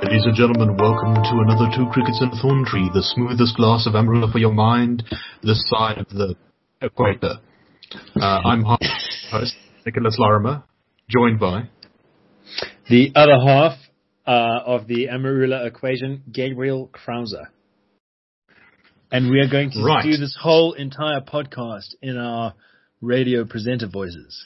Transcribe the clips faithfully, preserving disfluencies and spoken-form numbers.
Ladies and gentlemen, welcome to another Two Crickets and a Thorn Tree, the smoothest glass of Amarillo for your mind, this side of the equator. Uh, I'm host Nicholas Larimer, joined by the other half uh, of the Amarillo equation, Gabriel Krauser. And we are going to right. do this whole entire podcast in our radio presenter voices.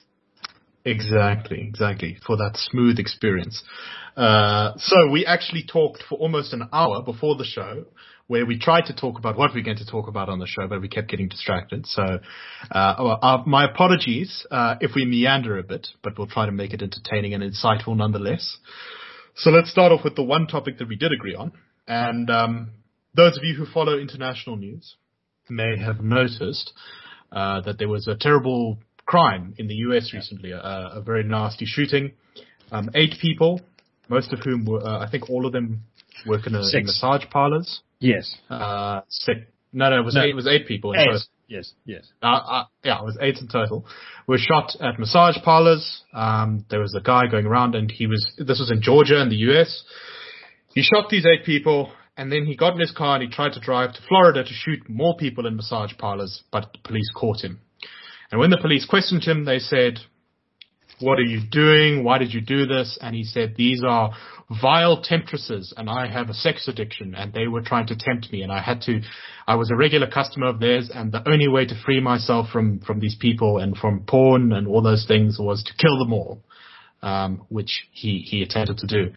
Exactly, exactly, for that smooth experience. Uh, so we actually talked for almost an hour before the show, where we tried to talk about what we're going to talk about on the show, but we kept getting distracted. So uh, our, my apologies uh, if we meander a bit, but we'll try to make it entertaining and insightful nonetheless. So let's start off with the one topic that we did agree on. And um, those of you who follow international news may have noticed uh, that there was a terrible crime in the U S recently, a, a very nasty shooting. Um, eight people, most of whom were, uh, I think all of them work in, a, in massage parlors. Yes. Uh, six, no, no, it was no. eight. It was eight people. In eight. total. Yes, yes. Uh, uh, yeah, it was eight in total. Were shot at massage parlors. Um, there was a guy going around, and he was. This was in Georgia in the U S. He shot these eight people, and then he got in his car and he tried to drive to Florida to shoot more people in massage parlors, but the police caught him. And when the police questioned him, they said, "What are you doing? Why did you do this?" And he said, "These are vile temptresses, and I have a sex addiction, and they were trying to tempt me, and I had to, I was a regular customer of theirs, and the only way to free myself from, from these people and from porn and all those things was to kill them all," um, which he, he attempted to do.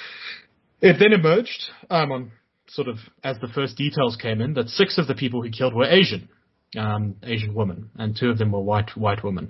It then emerged, um, on sort of, as the first details came in, that six of the people he killed were Asian. Um, Asian women, and two of them were white white women.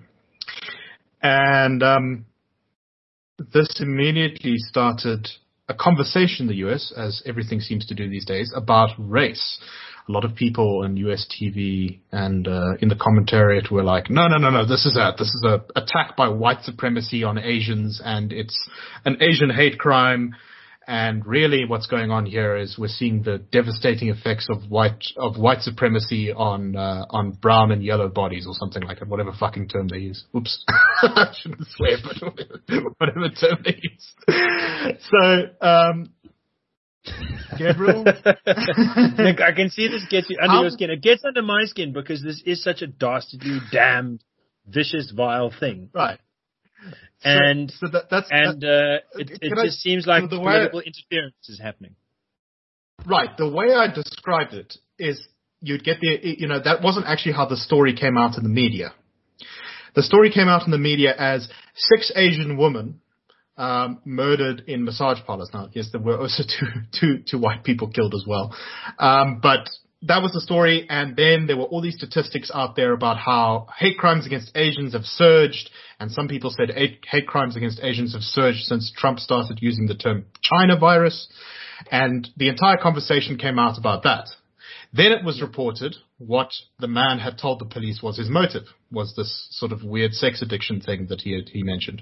And um, this immediately started a conversation in the U S, as everything seems to do these days, about race. A lot of people on U S T V and uh, in the commentary were like, no, no, no, no, this is a this is a attack by white supremacy on Asians, and it's an Asian hate crime. And really what's going on here is we're seeing the devastating effects of white of white supremacy on uh, on brown and yellow bodies, or something like that, whatever fucking term they use. Oops. I shouldn't swear, but whatever term they use. So, um, Gabriel? Look, I can see this gets you under um, your skin. It gets under my skin because this is such a dastardly, damned, vicious, vile thing. Right. And so, so that, that's, and that, uh, it, it I, just seems like so political way, interference is happening. Right. The way I described it is you'd get the, you know, that wasn't actually how the story came out in the media. The story came out in the media as six Asian women um, murdered in massage parlors. Now, yes, there were also two, two, two white people killed as well. Um, but that was the story, and then there were all these statistics out there about how hate crimes against Asians have surged, and some people said hate crimes against Asians have surged since Trump started using the term China virus, and the entire conversation came out about that. Then it was reported what the man had told the police was his motive, was this sort of weird sex addiction thing that he had, he mentioned.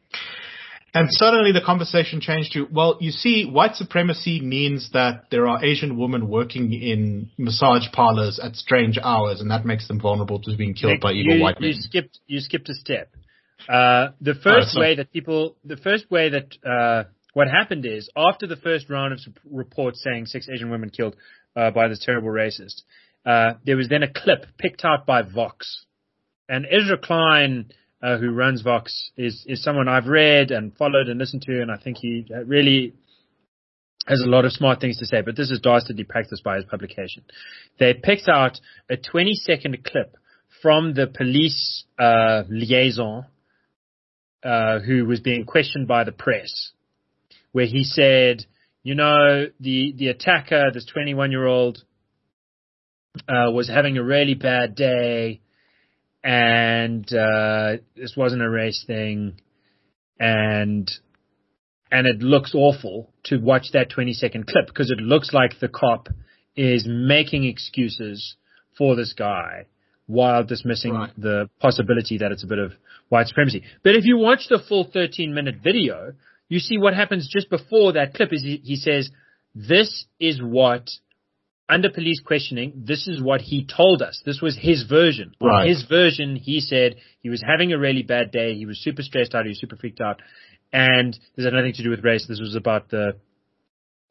And suddenly the conversation changed to, well, you see, white supremacy means that there are Asian women working in massage parlors at strange hours, and that makes them vulnerable to being killed Nick, by evil you, white men. You skipped, you skipped a step. Uh, the first oh, way that people, the first way that, uh, what happened is, after the first round of reports saying six Asian women killed uh, by this terrible racist, uh, there was then a clip picked out by Vox. And Ezra Klein, Uh, who runs Vox, is, is someone I've read and followed and listened to, and I think he really has a lot of smart things to say, but this is dastardly practiced by his publication. They picked out a twenty-second clip from the police uh, liaison uh, who was being questioned by the press, where he said, you know, the, the attacker, this twenty-one-year-old, uh, was having a really bad day, and uh, this wasn't a race thing, and and it looks awful to watch that twenty-second clip because it looks like the cop is making excuses for this guy while dismissing right. the possibility that it's a bit of white supremacy. But if you watch the full thirteen-minute video, you see what happens just before that clip is he, he says, this is what... Under police questioning, this is what he told us. This was his version. Right. On his version, he said he was having a really bad day. He was super stressed out. He was super freaked out. And this had nothing to do with race. This was about the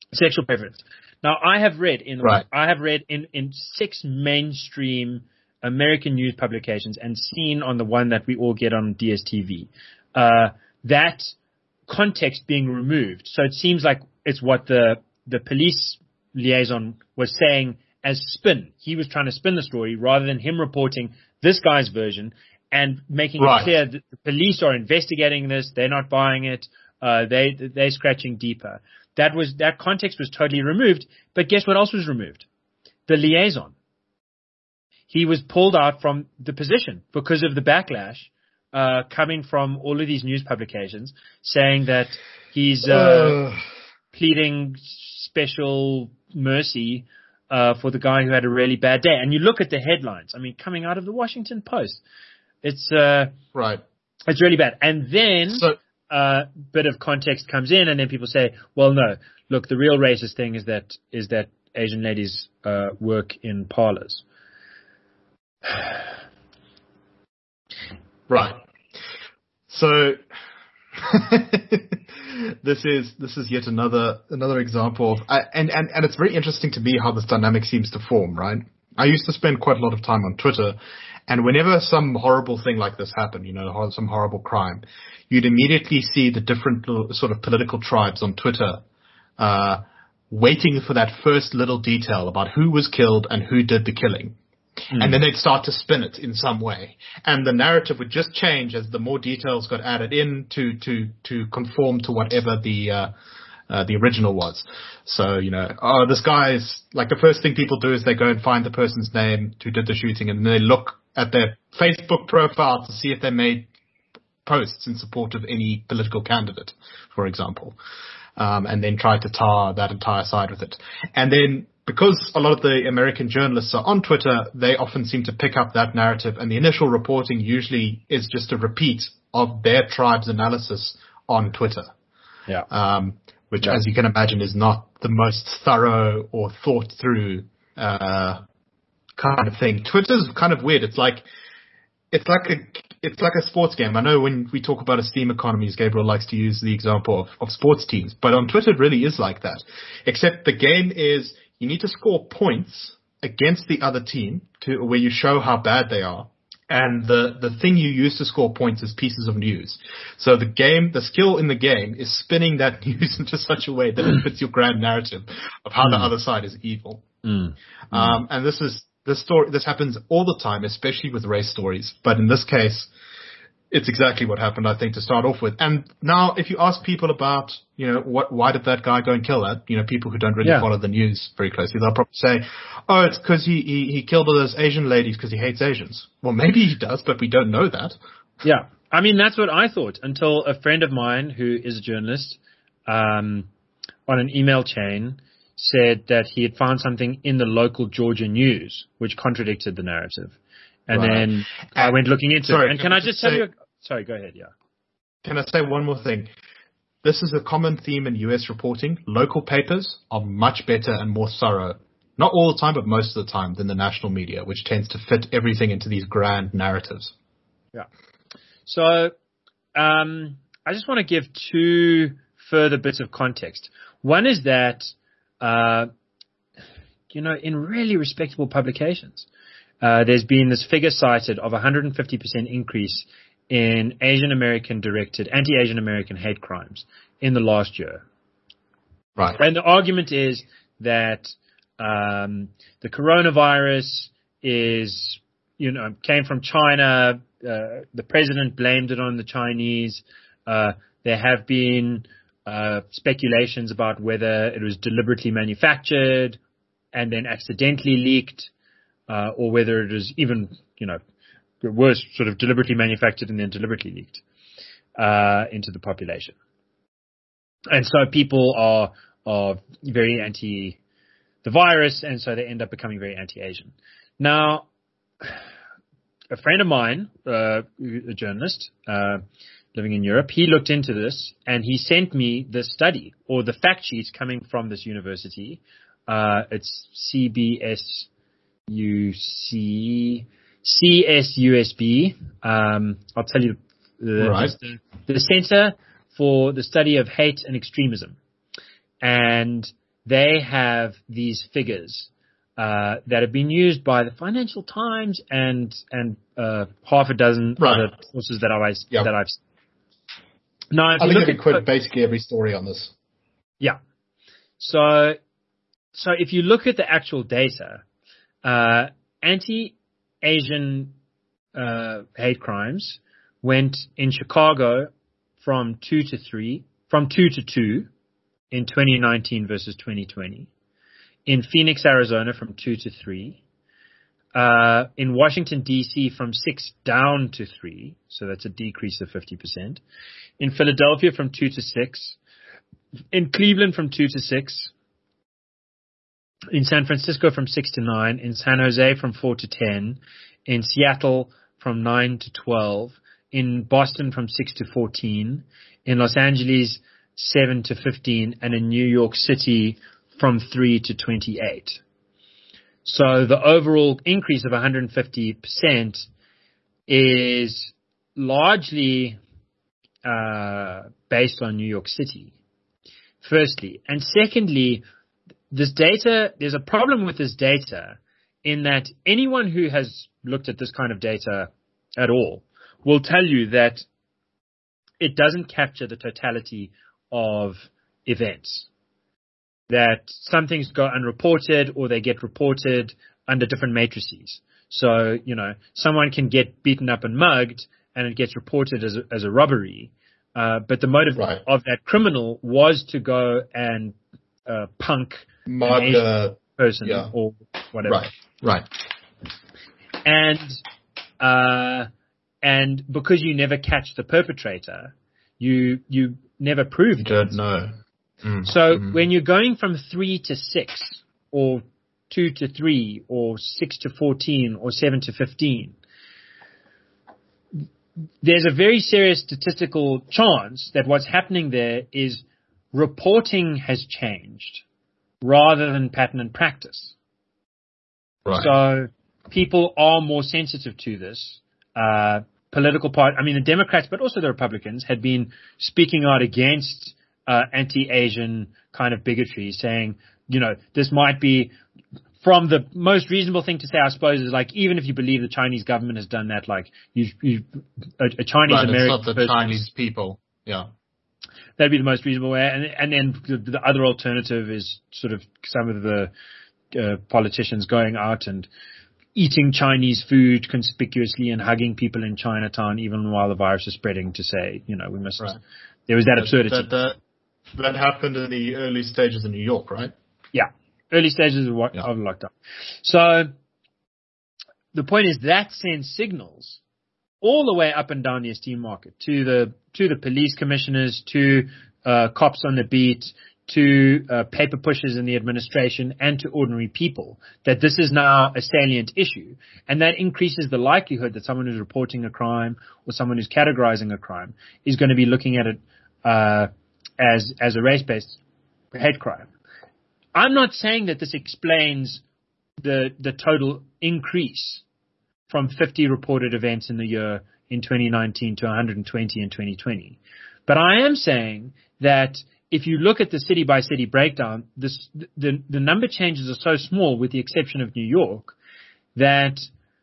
sexual preference. Now, I have read in Right. I have read in, in six mainstream American news publications and seen on the one that we all get on D S T V, uh, that context being removed. So it seems like it's what the the police liaison was saying as spin. He was trying to spin the story rather than him reporting this guy's version and making Right. it clear that the police are investigating this. They're not buying it. Uh, they they're scratching deeper. That was that context was totally removed. But guess what else was removed? The liaison. He was pulled out from the position because of the backlash uh, coming from all of these news publications saying that he's uh, Uh, pleading special mercy uh, for the guy who had a really bad day. And you look at the headlines. I mean, coming out of the Washington Post, it's uh, right. it's really bad. And then So, a uh, bit of context comes in, and then people say, "Well, no, look, the real racist thing is that is that Asian ladies uh, work in parlors." right. So this is this is yet another another example of, I, and and and it's very interesting to me how this dynamic seems to form. Right. I used to spend quite a lot of time on Twitter, and whenever some horrible thing like this happened, you know, some horrible crime, you'd immediately see the different little, sort of political tribes on Twitter uh, waiting for that first little detail about who was killed and who did the killing. Mm. And then they'd start to spin it in some way. And the narrative would just change as the more details got added in to, to, to conform to whatever the, uh, uh, the original was. So, you know, oh, this guy's, like the first thing people do is they go and find the person's name who did the shooting, and then they look at their Facebook profile to see if they made posts in support of any political candidate, for example, um, and then try to tar that entire side with it. And then, because a lot of the American journalists are on Twitter, they often seem to pick up that narrative, and the initial reporting usually is just a repeat of their tribe's analysis on Twitter. Yeah. Um, which, yeah. as you can imagine, is not the most thorough or thought through uh, kind of thing. Twitter's kind of weird. It's like it's like a it's like a sports game. I know when we talk about esteem economies, Gabriel likes to use the example of, of sports teams, but on Twitter it really is like that. Except the game is, you need to score points against the other team to where you show how bad they are. And the, the thing you use to score points is pieces of news. So the game, the skill in the game is spinning that news into such a way that it fits your grand narrative of how mm. the other side is evil. Mm. Um, and this is, this story, this happens all the time, especially with race stories. But in this case, it's exactly what happened, I think, to start off with. And now, if you ask people about, you know, what, why did that guy go and kill that? You know, people who don't really yeah. follow the news very closely, they'll probably say, oh, it's because he, he, he killed all those Asian ladies because he hates Asians. Well, maybe he does, but we don't know that. Yeah. I mean, that's what I thought until a friend of mine who is a journalist, um, on an email chain said that he had found something in the local Georgia news which contradicted the narrative. And right. then I went looking into sorry, it. And can, can I just say, tell you? A, sorry, go ahead. Yeah. Can I say one more thing? This is a common theme in U S reporting. Local papers are much better and more thorough, not all the time, but most of the time, than the national media, which tends to fit everything into these grand narratives. Yeah. So um, I just want to give two further bits of context. One is that, uh, you know, in really respectable publications, Uh, there's been this figure cited of a one hundred fifty percent increase in Asian American directed, anti-Asian American hate crimes in the last year. Right. And the argument is that um, the coronavirus is, you know, came from China. Uh, the president blamed it on the Chinese. Uh, there have been uh, speculations about whether it was deliberately manufactured and then accidentally leaked. Uh, or whether it is even, you know, worse, sort of deliberately manufactured and then deliberately leaked uh, into the population. And so people are are very anti the virus, and so they end up becoming very anti-Asian. Now, a friend of mine, uh, a journalist uh, living in Europe, he looked into this and he sent me the study or the fact sheets coming from this university. Uh, it's C B S. U C C S U S B. Um, I'll tell you the, right. the, the Center for the Study of Hate and Extremism. And they have these figures uh, that have been used by the Financial Times and and uh, half a dozen right. other sources that I've yep. that I've. Now, if I you think look you at quote basically every story on this. Yeah. So, so if you look at the actual data, uh, anti-Asian uh, hate crimes went in Chicago from two to three, from two to two in twenty nineteen versus twenty twenty. In Phoenix, Arizona, from two to three. Uh, in Washington, D C, from six down to three. So that's a decrease of fifty percent. In Philadelphia, from two to six. In Cleveland, from two to six. In San Francisco, from six to nine. In San Jose, from four to ten. In Seattle, from nine to twelve. In Boston, from six to fourteen. In Los Angeles, seven to fifteen. And in New York City, from three to twenty-eight. So the overall increase of one hundred fifty percent is largely uh, based on New York City, firstly. And secondly, this data, there's a problem with this data in that anyone who has looked at this kind of data at all will tell you that it doesn't capture the totality of events. That some things go unreported or they get reported under different matrices. So, you know, someone can get beaten up and mugged and it gets reported as a, as a robbery. Uh, but the motive right. of that criminal was to go and uh, punk Mug, an Asian uh, person yeah. or whatever. Right, right. And, uh, and because you never catch the perpetrator, you, you never prove You it. don't know. Mm, So mm. when you're going from three to six or two to three or six to fourteen or seven to fifteen, there's a very serious statistical chance that what's happening there is reporting has changed rather than pattern and practice. Right. So people are more sensitive to this. Uh, political part, I mean, the Democrats, but also the Republicans had been speaking out against Uh, anti-Asian kind of bigotry, saying, you know, this might be from the most reasonable thing to say, I suppose, is like, even if you believe the Chinese government has done that, like, you, you a, a Chinese right, American it's not the Chinese people. Yeah. That'd be the most reasonable way. And, and then the, the other alternative is sort of some of the uh, politicians going out and eating Chinese food conspicuously and hugging people in Chinatown, even while the virus is spreading, to say, you know, we must, right. there was that absurdity. That, that, that happened in the early stages in New York, right? Yeah. Early stages of, yeah. of lockdown. So the point is that sends signals all the way up and down the esteem market to the, to the police commissioners, to uh, cops on the beat, to uh, paper pushers in the administration, and to ordinary people, that this is now a salient issue. And that increases the likelihood that someone who's reporting a crime or someone who's categorizing a crime is going to be looking at it uh, as as a race-based hate crime. I'm not saying that this explains the the total increase from fifty reported events in the year in twenty nineteen to one hundred twenty in twenty twenty. But I am saying that if you look at the city-by-city breakdown, this, the, the number changes are so small, with the exception of New York, that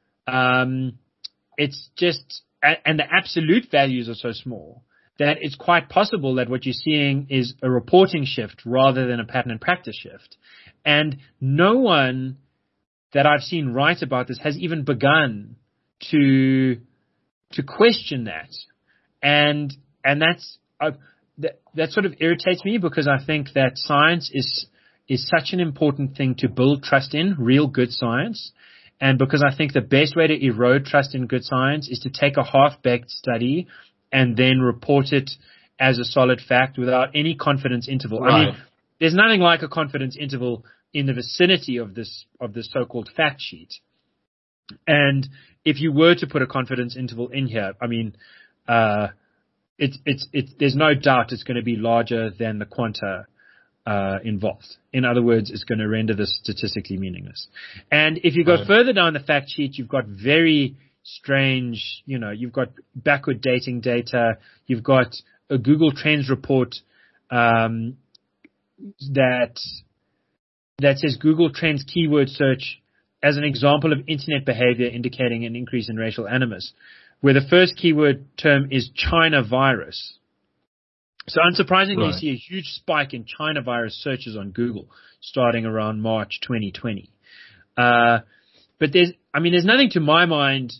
um, it's just, and the absolute values are so small, that it's quite possible that what you're seeing is a reporting shift rather than a pattern and practice shift. And no one that I've seen write about this has even begun to to question that. And and that's uh, that, that sort of irritates me, because I think that science is is such an important thing to build trust in, real good science. And because I think the best way to erode trust in good science is to take a half-baked study and then report it as a solid fact without any confidence interval. Right. I mean, there's nothing like a confidence interval in the vicinity of this of this so-called fact sheet. And if you were to put a confidence interval in here, I mean, uh, it's it's it's there's no doubt it's going to be larger than the quanta uh, involved. In other words, it's going to render this statistically meaningless. And if you go right. further down the fact sheet, you've got very strange, you know, you've got backward dating data, you've got a Google Trends report um, that that says Google Trends keyword search as an example of internet behavior indicating an increase in racial animus, where the first keyword term is China virus. So unsurprisingly, right. You see a huge spike in China virus searches on Google starting around March twenty twenty. Uh, but there's, I mean, there's nothing to my mind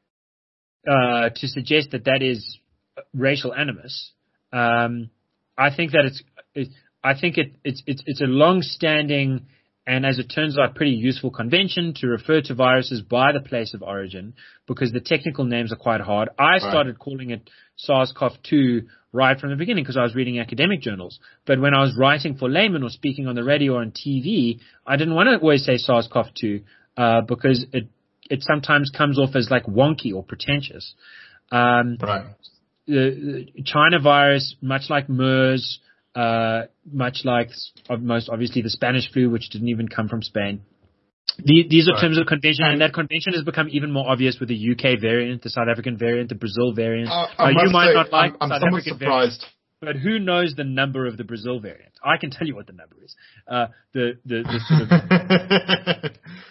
uh, to suggest that that is racial animus. Um, I think that it's, it, I think it, it's, it's, it's a long-standing and, as it turns out, pretty useful convention to refer to viruses by the place of origin because the technical names are quite hard. I started right. calling it SARS-C o V two right from the beginning because I was reading academic journals. But when I was writing for laymen or speaking on the radio or on T V, I didn't want to always say SARS-C o V two uh, because it it sometimes comes off as like wonky or pretentious. Um, right. The, the China virus, much like MERS, uh, much like most obviously the Spanish flu, which didn't even come from Spain. The, these are right. terms of convention, and that convention has become even more obvious with the U K variant, the South African variant, the Brazil variant. Uh, uh, you might say, not like I'm, the I'm South African surprised. variant, but who knows the number of the Brazil variant? I can tell you what the number is. Uh, the, the, the sort of.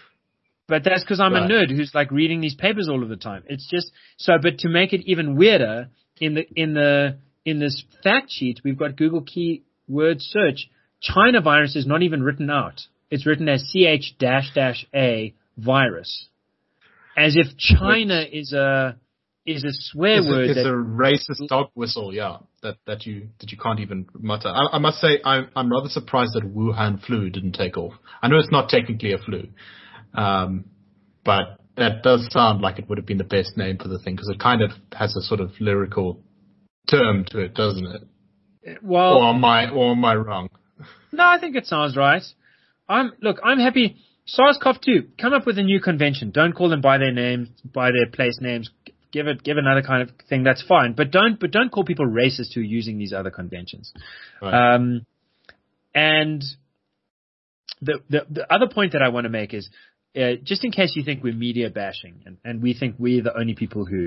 But that's because I'm right. a nerd who's like reading these papers all of the time. It's just so. But to make it even weirder, in the in the in this fact sheet, we've got Google keyword search. China virus is not even written out. It's written as C H dash dash A virus, as if China Which, is a is a swear is word. It's that, a racist dog whistle, yeah. That that you that you can't even mutter. I, I must say, I'm I'm rather surprised that Wuhan flu didn't take off. I know it's not technically a flu. Um, but that does sound like it would have been the best name for the thing because it kind of has a sort of lyrical term to it, doesn't it? Well, or am I, or am I wrong? No, I think it sounds right. I'm look, I'm happy. SARS-C o V two, come up with a new convention. Don't call them by their names, by their place names. Give it, give another kind of thing. That's fine. But don't, but don't call people racist who are using these other conventions. Right. Um, and the, the the other point that I want to make is. Uh, just in case you think we're media bashing and, and we think we're the only people who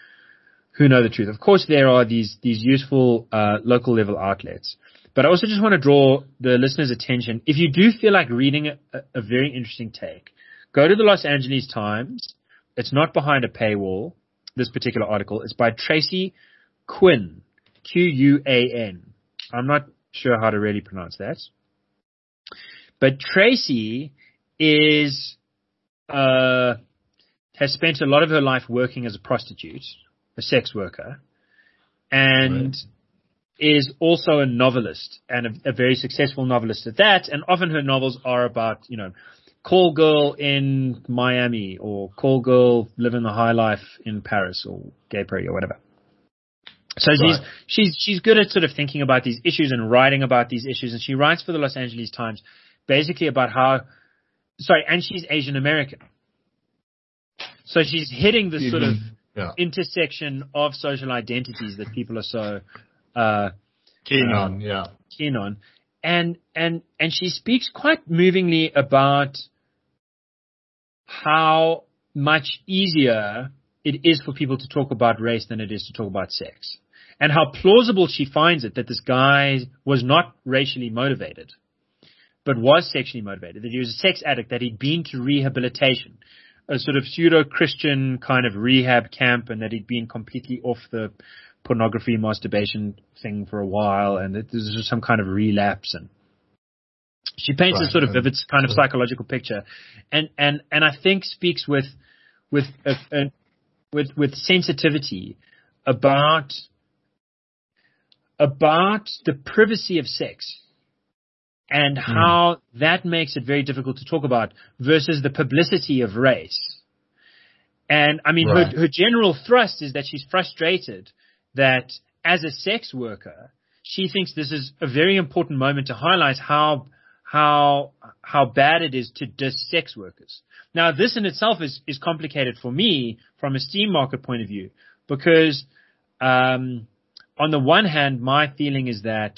who know the truth. Of course, there are these these useful uh, local level outlets. But I also just want to draw the listeners' attention. If you do feel like reading a, a very interesting take, go to the Los Angeles Times. It's not behind a paywall, this particular article. It's by Tracy Quinn, Q U A N. I'm not sure how to really pronounce that. But Tracy is... Uh, has spent a lot of her life working as a prostitute, a sex worker, and right. is also a novelist and a, a very successful novelist at that. And often her novels are about, you know, call girl in Miami or call girl living the high life in Paris or gay parade or whatever. So right. she's she's she's good at sort of thinking about these issues and writing about these issues. And she writes for the Los Angeles Times basically about how. Sorry, and she's Asian American. So she's hitting the mm-hmm. sort of yeah. intersection of social identities that people are so uh, keen uh, on, yeah. Keen on. And and and she speaks quite movingly about how much easier it is for people to talk about race than it is to talk about sex. And how plausible she finds it that this guy was not racially motivated, but was sexually motivated, that he was a sex addict, that he'd been to rehabilitation, a sort of pseudo-Christian kind of rehab camp, and that he'd been completely off the pornography, masturbation thing for a while, and that this was some kind of relapse. And she paints right, a sort of vivid kind of psychological picture, and and and I think speaks with with a, a, with with sensitivity about about the privacy of sex. And how mm. that makes it very difficult to talk about versus the publicity of race. And I mean, right. her, her general thrust is that she's frustrated that as a sex worker, she thinks this is a very important moment to highlight how, how, how bad it is to diss sex workers. Now, this in itself is, is complicated for me from a steam market point of view because, um, on the one hand, my feeling is that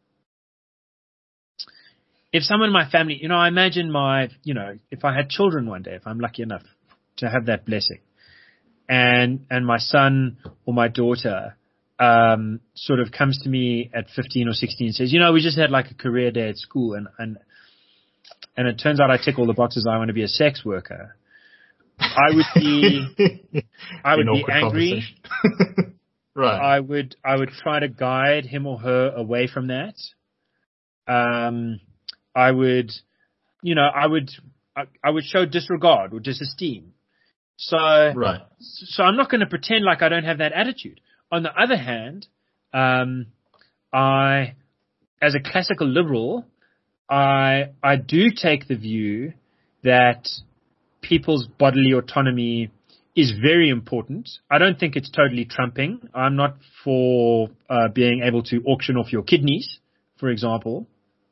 if someone in my family, you know, I imagine my, you know, if I had children one day, if I'm lucky enough to have that blessing, and and my son or my daughter um, sort of comes to me at fifteen or sixteen and says, you know, we just had like a career day at school, and and and it turns out I tick all the boxes. I want to be a sex worker. I would be, I would be angry. Right. I would, I would try to guide him or her away from that. Um, I would, you know, I would, I, I would show disregard or disesteem. So, right. So I'm not going to pretend like I don't have that attitude. On the other hand, um, I, as a classical liberal, I, I do take the view that people's bodily autonomy is very important. I don't think it's totally trumping. I'm not for uh, being able to auction off your kidneys, for example.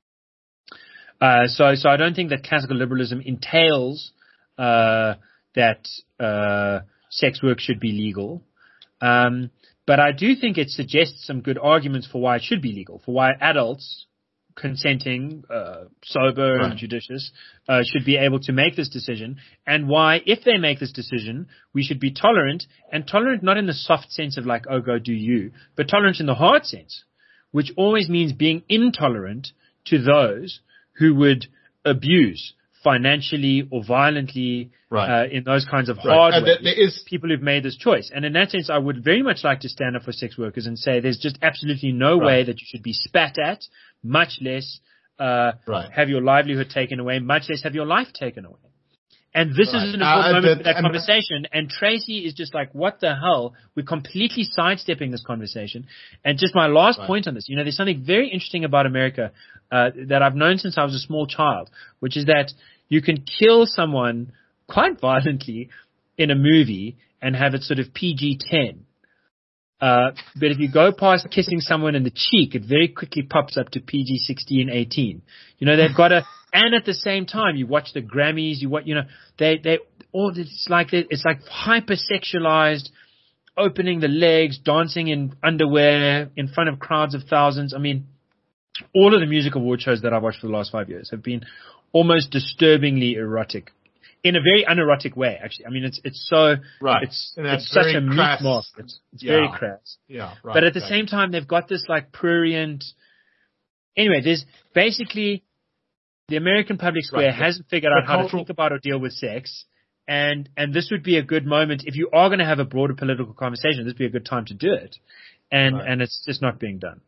Uh, so, so I don't think that classical liberalism entails uh, that uh, sex work should be legal. Um, but I do think it suggests some good arguments for why it should be legal, for why adults consenting, uh, sober right. and judicious, uh, should be able to make this decision, and why, if they make this decision, we should be tolerant, and tolerant not in the soft sense of like, oh, go do you, but tolerant in the hard sense, which always means being intolerant to those who would abuse financially or violently right. uh, in those kinds of hard right. ways, there is people who've made this choice. And in that sense, I would very much like to stand up for sex workers and say there's just absolutely no right. way that you should be spat at, much less uh, right. have your livelihood taken away, much less have your life taken away. And this right. is an important uh, moment the, for that and conversation. And Tracy is just like, what the hell? We're completely sidestepping this conversation. And just my last right. point on this, you know, there's something very interesting about America uh, that I've known since I was a small child, which is that you can kill someone quite violently in a movie and have it sort of P G ten. Uh, but if you go past kissing someone in the cheek, it very quickly pops up to P G sixteen, eighteen. You know, they've got a, and at the same time, you watch the Grammys, you watch, you know, they, they, all, it's like, it's like hypersexualized, opening the legs, dancing in underwear in front of crowds of thousands. I mean, all of the music award shows that I've watched for the last five years have been almost disturbingly erotic. In a very unerotic way, actually. I mean, it's it's so right. it's it's such a meat mark. It's it's yeah. very crass. Yeah, right. But at the right. same time, they've got this like prurient. Anyway, there's basically the American public square right. hasn't figured out how to think about or deal with sex, and and this would be a good moment if you are going to have a broader political conversation. This would be a good time to do it, and right. and it's just not being done.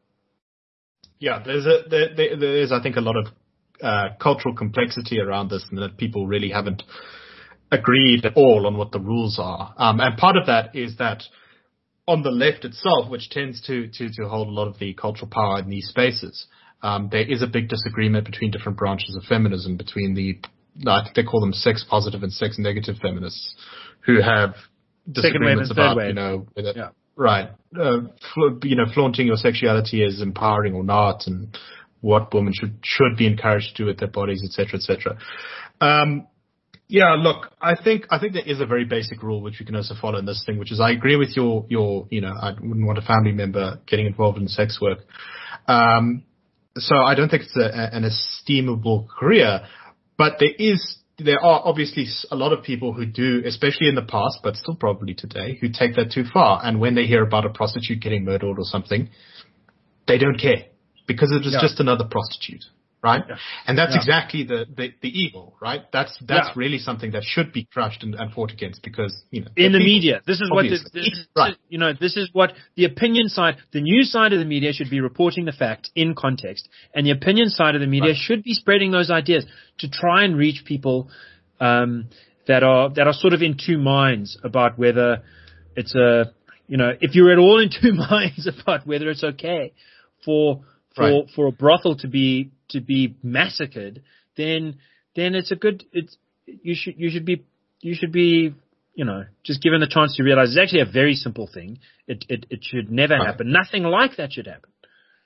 Yeah, there's a there, there is I think a lot of Uh, cultural complexity around this, and that people really haven't agreed at all on what the rules are. Um, and part of that is that on the left itself, which tends to to, to hold a lot of the cultural power in these spaces, um, there is a big disagreement between different branches of feminism, between the, I think they call them sex positive and sex negative feminists, who have disagreements about, you know, whether, yeah. right, uh, fl- you know, flaunting your sexuality is empowering or not, and what women should should be encouraged to do with their bodies, et cetera, et cetera. Um, yeah, look, I think I think there is a very basic rule which we can also follow in this thing, which is I agree with your your you know I wouldn't want a family member getting involved in sex work. Um, so I don't think it's a, a, an esteemable career, but there is there are obviously a lot of people who do, especially in the past, but still probably today, who take that too far. And when they hear about a prostitute getting murdered or something, they don't care. Because it was yeah. just another prostitute, right? Yeah. And that's yeah. exactly the, the, the evil, right? That's that's yeah. really something that should be crushed and, and fought against, because, you know, in the people, media, this is obviously. what this, this is, right. you know, this is what the opinion side, the news side of the media should be reporting the fact in context, and the opinion side of the media right. should be spreading those ideas to try and reach people um, that are that are sort of in two minds about whether it's a, you know, if you're at all in two minds about whether it's okay for For right. for a brothel to be to be massacred, then then it's a good it's you should you should be you should be you know just given the chance to realize it's actually a very simple thing. It it it should never right. happen. Nothing like that should happen.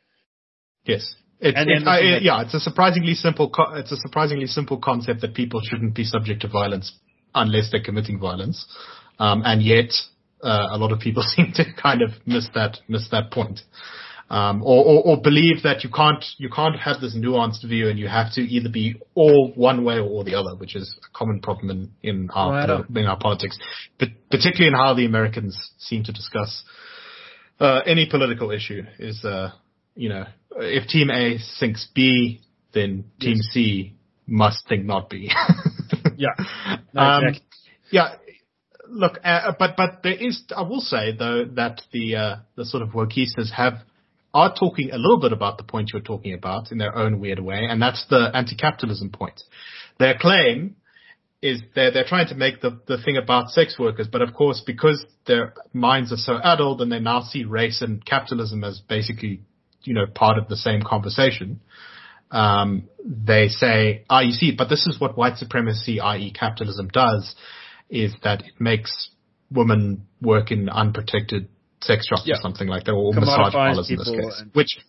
Yes, it's, it's I, it, yeah, it's a surprisingly simple co- it's a surprisingly simple concept that people shouldn't be subject to violence unless they're committing violence, um, and yet uh, a lot of people seem to kind of miss that miss that point. Um, or, or, or believe that you can't you can't have this nuanced view, and you have to either be all one way or the other, which is a common problem in, in our right in our politics, but particularly in how the Americans seem to discuss uh, any political issue. Is uh, you know, if Team A thinks B, then Team yes. C must think not be. Yeah. No, um, exactly. Yeah. Look, uh, but but there is. I will say though that the uh, the sort of wokeistas have are talking a little bit about the point you're talking about in their own weird way, and that's the anti-capitalism point. Their claim is they're they're trying to make the the thing about sex workers, but of course because their minds are so addled and they now see race and capitalism as basically, you know, part of the same conversation. Um, they say, ah, you see, but this is what white supremacy, that is capitalism, does, is that it makes women work in unprotected sex shops yeah. or something like that, or massage parlors in this case, and, which,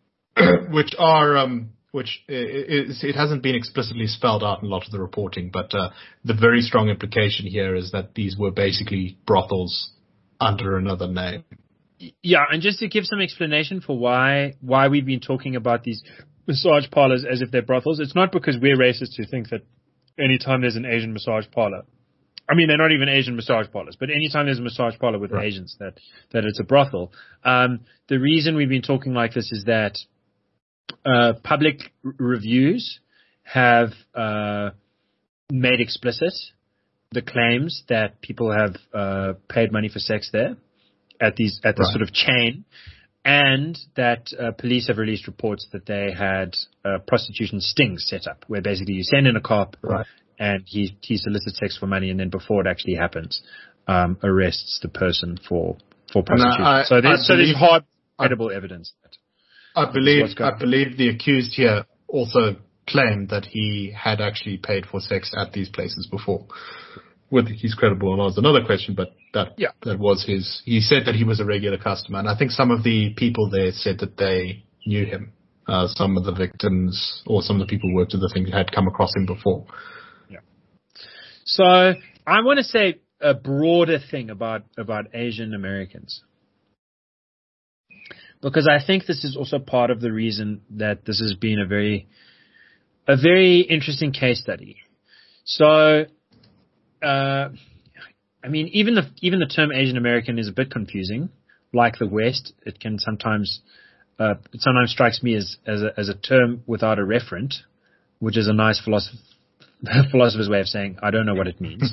which are, um, which is, it hasn't been explicitly spelled out in a lot of the reporting, but, uh, the very strong implication here is that these were basically brothels under another name. Yeah, and just to give some explanation for why why we've been talking about these massage parlors as if they're brothels, it's not because we're racist who think that anytime there's an Asian massage parlor, I mean, they're not even Asian massage parlors, but anytime there's a massage parlor with right. Asians, that, that it's a brothel. Um, the reason we've been talking like this is that uh, public r- reviews have uh, made explicit the claims that people have uh, paid money for sex there at these at this right. sort of chain, and that uh, police have released reports that they had uh, prostitution stings set up, where basically you send in a cop right. and he he solicits sex for money, and then before it actually happens, um, arrests the person for for prostitution. I, so there's I so there's hard, credible I, evidence. That I believe I believe the accused here also claimed that he had actually paid for sex at these places before. Whether he's credible or not is another question, but that yeah. that was his. He said that he was a regular customer, and I think some of the people there said that they knew him. Uh, some of the victims or some of the people who worked at the thing had come across him before. Yeah. So I want to say a broader thing about about Asian Americans, because I think this is also part of the reason that this has been a very a very interesting case study. So. Uh, I mean, even the even the term Asian American is a bit confusing. Like the West, it can sometimes uh, it sometimes strikes me as as a, as a term without a referent, which is a nice philosoph- philosopher's way of saying I don't know what it means.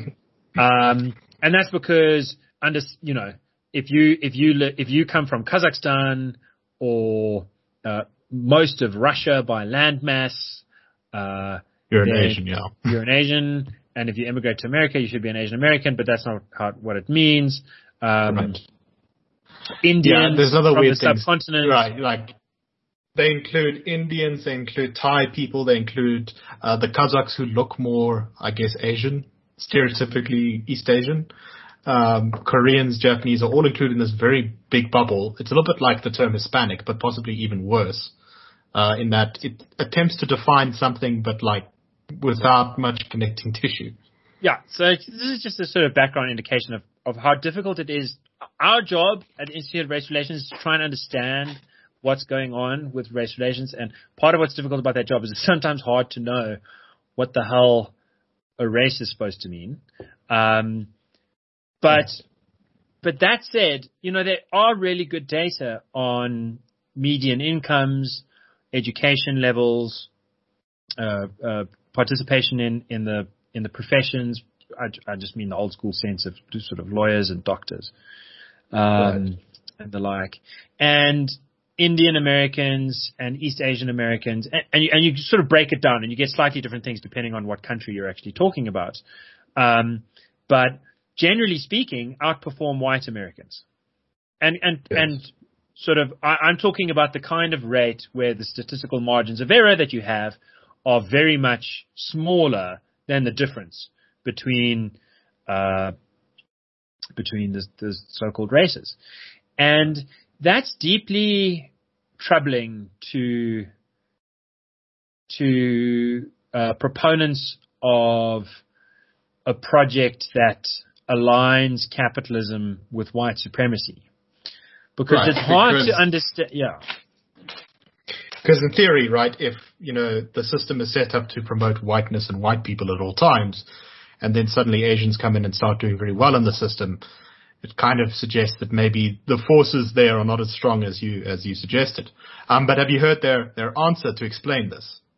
um, and that's because under you know if you if you li- if you come from Kazakhstan or uh, most of Russia by landmass, uh, you're an Asian, yeah. You're an Asian. And if you immigrate to America, you should be an Asian American, but that's not how, what it means. Um, right. Indians yeah, there's other from weird the things. subcontinent. Right, like they include Indians, they include Thai people, they include uh, the Kazakhs who look more, I guess, Asian, stereotypically East Asian. Um, Koreans, Japanese are all included in this very big bubble. It's a little bit like the term Hispanic, but possibly even worse, uh, in that it attempts to define something, but like without much connecting tissue. Yeah, so this is just a sort of background indication of, of how difficult it is. Our job at the Institute of Race Relations is to try and understand what's going on with race relations, and part of what's difficult about that job is it's sometimes hard to know what the hell a race is supposed to mean. Um, but yes. but that said, you know, there are really good data on median incomes, education levels, uh, uh, participation in, in the in the professions. I, I just mean the old school sense of sort of lawyers and doctors, um, right. and the like. And Indian Americans and East Asian Americans, and, and, you, and you sort of break it down, and you get slightly different things depending on what country you're actually talking about. Um, but generally speaking, outperform white Americans. And and yes. and sort of, I, I'm talking about the kind of rate where the statistical margins of error that you have are very much smaller than the difference between uh, between the, the so-called races. And that's deeply troubling to to uh, proponents of a project that aligns capitalism with white supremacy. Because right, it's hard because to understand, yeah. Because in theory, right, if, you know, the system is set up to promote whiteness and white people at all times, and then suddenly Asians come in and start doing very well in the system, it kind of suggests that maybe the forces there are not as strong as you as you suggested. Um, but have you heard their, their answer to explain this?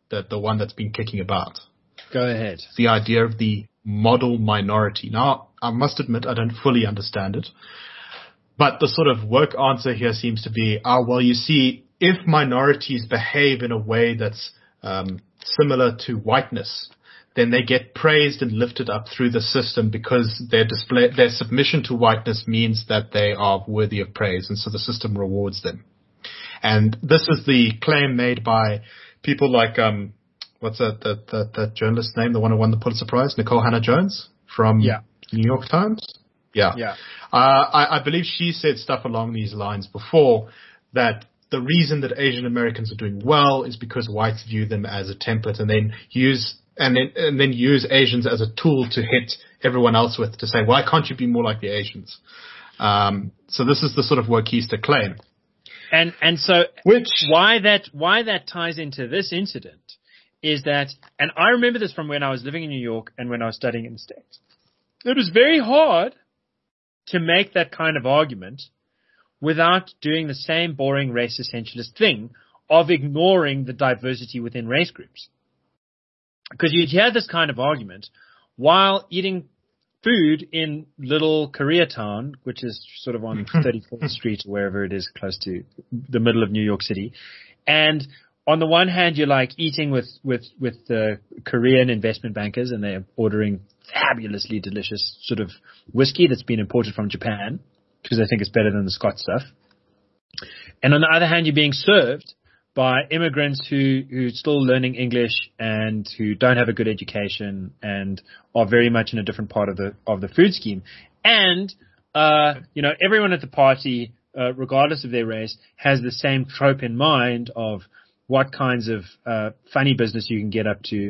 the, the one that's been kicking about. Go ahead. The idea of the model minority. Now, I must admit I don't fully understand it. But the sort of work answer here seems to be, oh, well, you see, if minorities behave in a way that's um, similar to whiteness, then they get praised and lifted up through the system because their display, their submission to whiteness means that they are worthy of praise, and so the system rewards them. And this is the claim made by people like, um, what's that, that, that, that journalist's name, the one who won the Pulitzer Prize, Nicole Hannah-Jones from yeah. New York Times? Yeah. Yeah. Uh, I, I believe she said stuff along these lines before, that the reason that Asian Americans are doing well is because whites view them as a template and then use and then and then use Asians as a tool to hit everyone else with, to say, why can't you be more like the Asians? Um, so this is the sort of workista claim. And and so Which, why that why that ties into this incident is that, and I remember this from when I was living in New York and when I was studying in the States. It was very hard to make that kind of argument without doing the same boring race essentialist thing of ignoring the diversity within race groups. Because you'd hear this kind of argument while eating food in little Koreatown, which is sort of on thirty-fourth Street or wherever it is, close to the middle of New York City. And on the one hand, you're like eating with, with, with the Korean investment bankers and they're ordering fabulously delicious sort of whiskey that's been imported from Japan because they think it's better than the Scotch stuff. And on the other hand, you're being served by immigrants who, who are still learning English and who don't have a good education and are very much in a different part of the, of the food scheme. And, uh, you know, everyone at the party, uh, regardless of their race, has the same trope in mind of what kinds of, uh, funny business you can get up to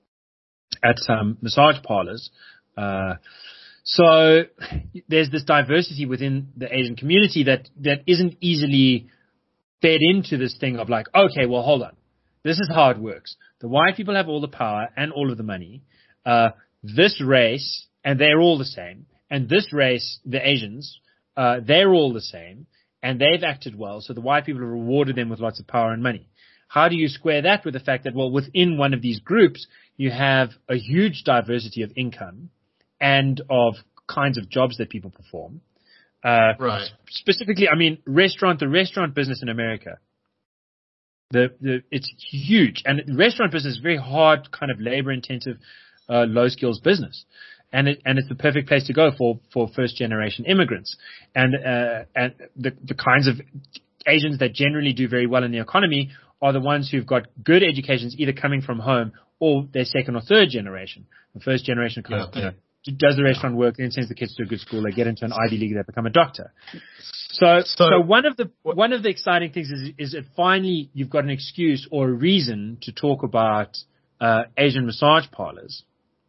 at some massage parlors. Uh, so there's this diversity within the Asian community that, that isn't easily fed into this thing of like, okay, well, hold on. This is how it works. The white people have all the power and all of the money. Uh, this race, and they're all the same. And this race, the Asians, uh, they're all the same. And they've acted well. So the white people have rewarded them with lots of power and money. How do you square that with the fact that, well, within one of these groups, you have a huge diversity of income and of kinds of jobs that people perform? Uh, right. Specifically, I mean, restaurant, the restaurant business in America, the, the, it's huge. And the restaurant business is very hard, kind of labor intensive, uh, low skills business. And it, and it's the perfect place to go for, for first generation immigrants. And, uh, and the, the kinds of Asians that generally do very well in the economy are the ones who've got good educations, either coming from home or they're second or third generation. The first generation, kind of, you know, does the restaurant work, then sends the kids to a good school, they get into an Ivy League, they become a doctor. So, so, so one of the one of the exciting things is is that finally you've got an excuse or a reason to talk about uh, Asian massage parlors,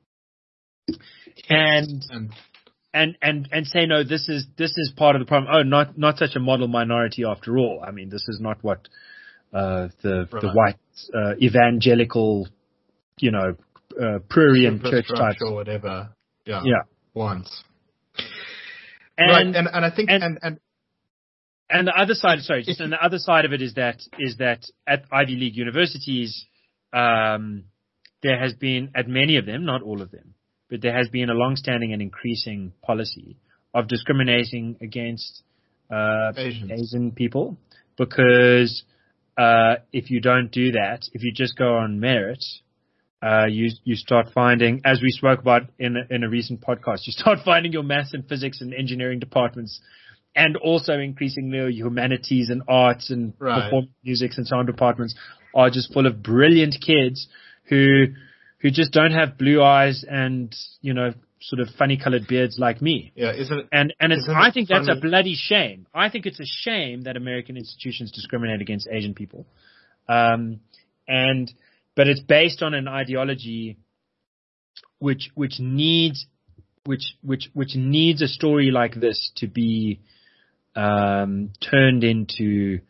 and and and and say no, this is this is part of the problem. Oh, not not such a model minority after all. I mean, this is not what uh, the right. the white uh, evangelical, you know, uh, prurient church types or whatever. Yeah. Yeah. Once. And, right. And, and I think, and, and, and, and the other side, sorry, just and the other side of it is that, is that at Ivy League universities, um, there has been, at many of them, not all of them, but there has been a long-standing and increasing policy of discriminating against, uh, Asian people because, uh, if you don't do that, if you just go on merit, Uh, you, you start finding, as we spoke about in a, in a recent podcast, you start finding your maths and physics and engineering departments and also increasingly your humanities and arts and right. performance music and sound departments are just full of brilliant kids who, who just don't have blue eyes and, you know, sort of funny colored beards like me. Yeah, isn't it? And, and it's, isn't I it think funny? that's a bloody shame. I think it's a shame that American institutions discriminate against Asian people. Um, and, But it's based on an ideology which which needs which which which needs a story like this to be um, turned into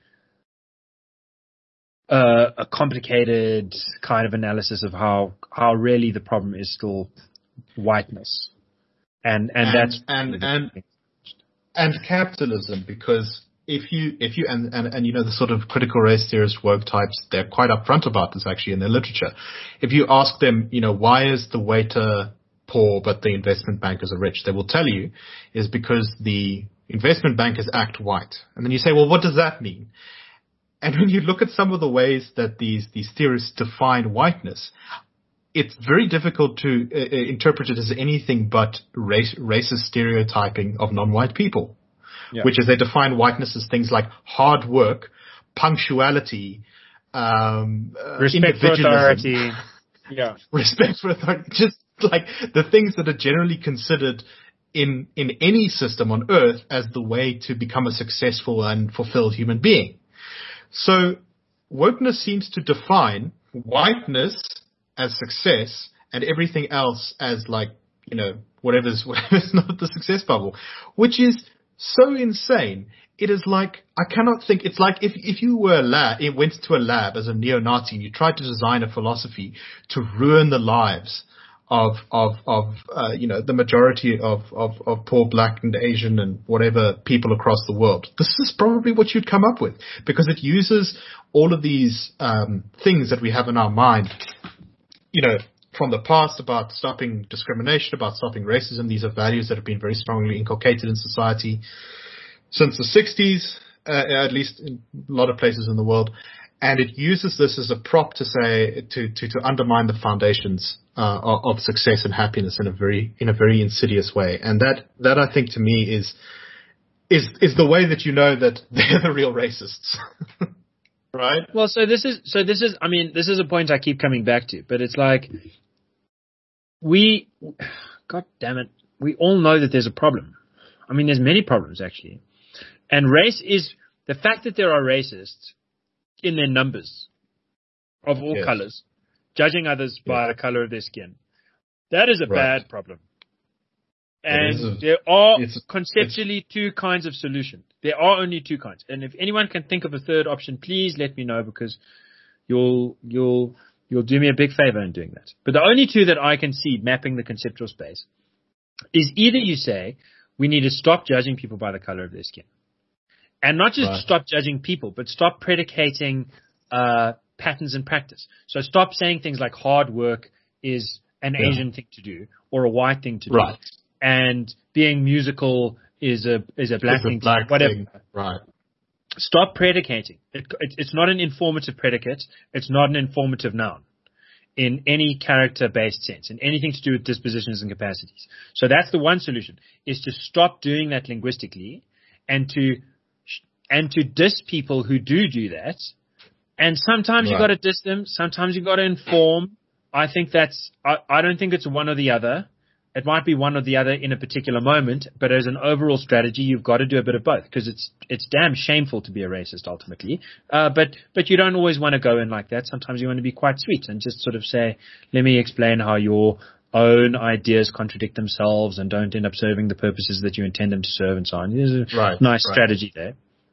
uh, a complicated kind of analysis of how how really the problem is still whiteness, and and, and that's and and and capitalism, because if you, if you, and, and, and you know, the sort of critical race theorist woke types, they're quite upfront about this actually in their literature. If you ask them, you know, why is the waiter poor but the investment bankers are rich? They will tell you is because the investment bankers act white. And then you say, well, what does that mean? And when you look at some of the ways that these, these theorists define whiteness, it's very difficult to uh, interpret it as anything but race, racist stereotyping of non-white people, yeah. which is they define whiteness as things like hard work, punctuality, um, uh, respect for authority, yeah, respect for authority, just like the things that are generally considered in in any system on earth as the way to become a successful and fulfilled human being. So wokeness seems to define whiteness as success and everything else as like, you know, whatever's, whatever's not the success bubble, which is so insane. It is like, I cannot think, it's like if, if you were a lab, it went to a lab as a neo-Nazi and you tried to design a philosophy to ruin the lives of, of, of, uh, you know, the majority of, of, of poor black and Asian and whatever people across the world. This is probably what you'd come up with because it uses all of these, um, things that we have in our mind, you know, from the past about stopping discrimination, about stopping racism. These are values that have been very strongly inculcated in society since the sixties, uh, at least in a lot of places in the world. And it uses this as a prop to say, to, to, to undermine the foundations uh, of, of success and happiness in a very, in a very insidious way. And that, that I think to me is, is, is the way that you know that they're the real racists. Right? Well, so this is, so this is, I mean, this is a point I keep coming back to, but it's like, we, God damn it, we all know that there's a problem. I mean, there's many problems actually. And race is, the fact that there are racists in their numbers of all yes. colors, judging others by yes. the color of their skin. That is a right. bad problem. And a, there are it's, conceptually it's, two kinds of solution. There are only two kinds. And if anyone can think of a third option, please let me know because you'll, you'll, you'll do me a big favor in doing that. But the only two that I can see mapping the conceptual space is either you say we need to stop judging people by the color of their skin. And not just right. stop judging people, but stop predicating uh, patterns in practice. So stop saying things like hard work is an yeah. Asian thing to do or a white thing to do. Right. And being musical is a is a black it's thing a black to do. Whatever. Thing. Right. Stop predicating. It, it, it's not an informative predicate. It's not an informative noun in any character-based sense, in anything to do with dispositions and capacities. So that's the one solution, is to stop doing that linguistically and to and to diss people who do do that. And sometimes right. you got to diss them. Sometimes you got to inform. I think that's, I, I don't think it's one or the other. It might be one or the other in a particular moment, but as an overall strategy, you've got to do a bit of both because it's, it's damn shameful to be a racist ultimately. Uh, but, but you don't always want to go in like that. Sometimes you want to be quite sweet and just sort of say, let me explain how your own ideas contradict themselves and don't end up serving the purposes that you intend them to serve and so on. There's a right, nice right. strategy there.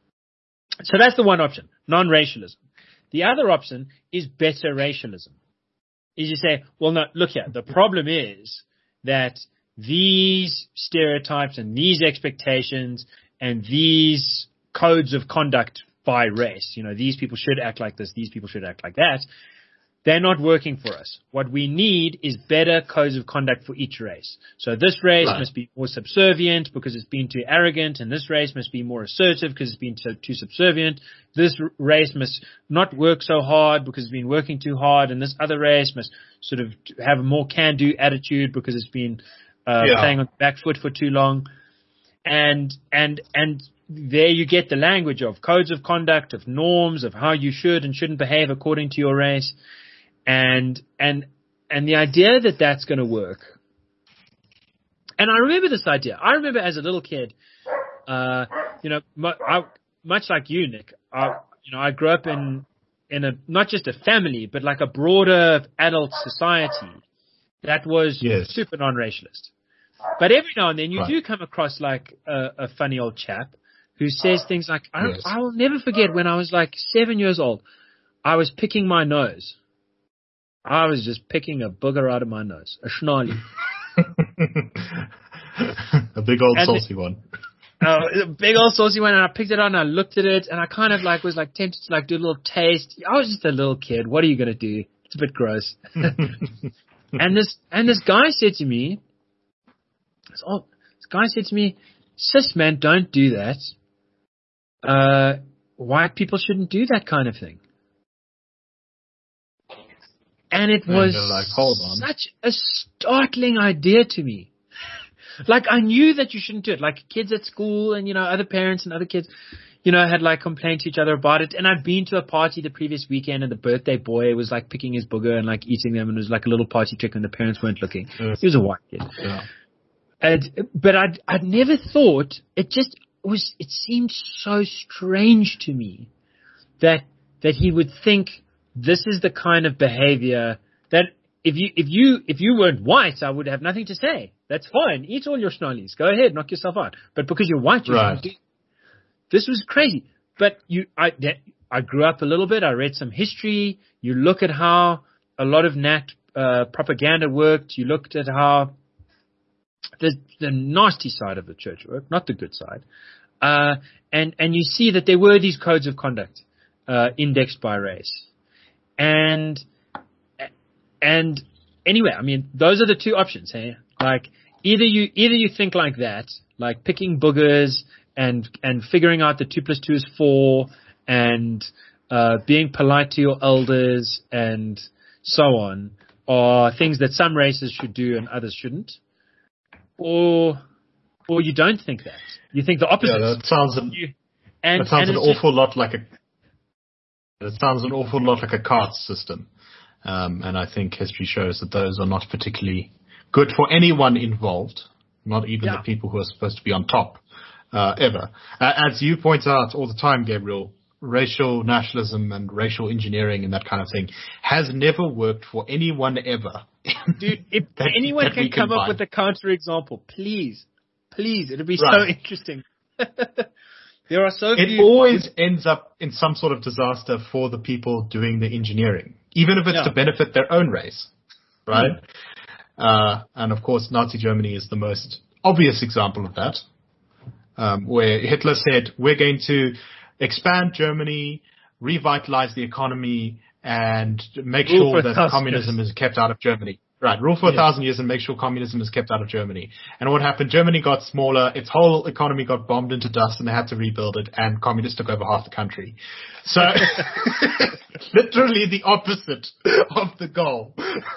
So that's the one option, non-racialism. The other option is better racialism. Is you say, well, no, look here, the problem is that these stereotypes and these expectations and these codes of conduct by race, you know, these people should act like this, these people should act like that, they're not working for us. What we need is better codes of conduct for each race. So this race right. must be more subservient because it's been too arrogant, and this race must be more assertive because it's been too, too subservient. This race must not work so hard because it's been working too hard, and this other race must sort of have a more can-do attitude because it's been uh, yeah. playing on the back foot for too long. And and and there you get the language of codes of conduct, of norms, of how you should and shouldn't behave according to your race. And, and, and the idea that that's going to work. And I remember this idea. I remember as a little kid, uh, you know, I, much like you, Nick, I, you know, I grew up in, in a, not just a family, but like a broader adult society that was yes. super non-racialist. But every now and then you right. do come across like a, a funny old chap who says things like, I, yes. I will never forget when I was like seven years old, I was picking my nose. I was just picking a booger out of my nose, a schnarly. A big old and saucy the, one. uh, a big old saucy one, and I picked it up and I looked at it, and I kind of like was like tempted to like do a little taste. I was just a little kid. What are you gonna do? It's a bit gross. and this and this guy said to me, this, old, this guy said to me, "Sis, man, don't do that. Uh, white people shouldn't do that kind of thing." And it was like, hold on. Such a startling idea to me. Like, I knew that you shouldn't do it. Like, kids at school and, you know, other parents and other kids, you know, had, like, complained to each other about it. And I'd been to a party the previous weekend, and the birthday boy was, like, picking his booger and, like, eating them. And it was, like, a little party trick when the parents weren't looking. Yes. He was a white kid. Yeah. And, but I'd, I'd never thought, it just was, it seemed so strange to me that, that he would think this is the kind of behavior that if you, if you, if you weren't white, I would have nothing to say. That's fine. Eat all your schnollies. Go ahead. Knock yourself out. But because you're white, you right. do. This was crazy. But you, I, I grew up a little bit. I read some history. You look at how a lot of Nat uh, propaganda worked. You looked at how the the nasty side of the church worked, not the good side. Uh, and and you see that there were these codes of conduct uh, indexed by race. And and anyway, I mean, those are the two options. Hey, like either you either you think like that, like picking boogers and and figuring out that two plus two is four, and uh, being polite to your elders and so on, are things that some races should do and others shouldn't, or or you don't think that. You think the opposite. Yeah, that sounds an, you, and, that sounds and an awful just, lot like a. It sounds an awful lot like a caste system, um, and I think history shows that those are not particularly good for anyone involved, not even yeah. the people who are supposed to be on top, uh, ever. Uh, as you point out all the time, Gabriel, racial nationalism and racial engineering and that kind of thing has never worked for anyone ever. Dude, if that, anyone that can come can up with a counterexample, please, please, it'd be right. so interesting. There are so it few. always ends up in some sort of disaster for the people doing the engineering, even if it's yeah. to benefit their own race, right? Mm-hmm. Uh, and of course, Nazi Germany is the most obvious example of that, um, where Hitler said, we're going to expand Germany, revitalize the economy, and make Rule sure that communism years. is kept out of Germany. Right, rule for a yeah. thousand years and make sure communism is kept out of Germany. And what happened? Germany got smaller, its whole economy got bombed into dust, and they had to rebuild it, and communists took over half the country. So, literally the opposite of the goal.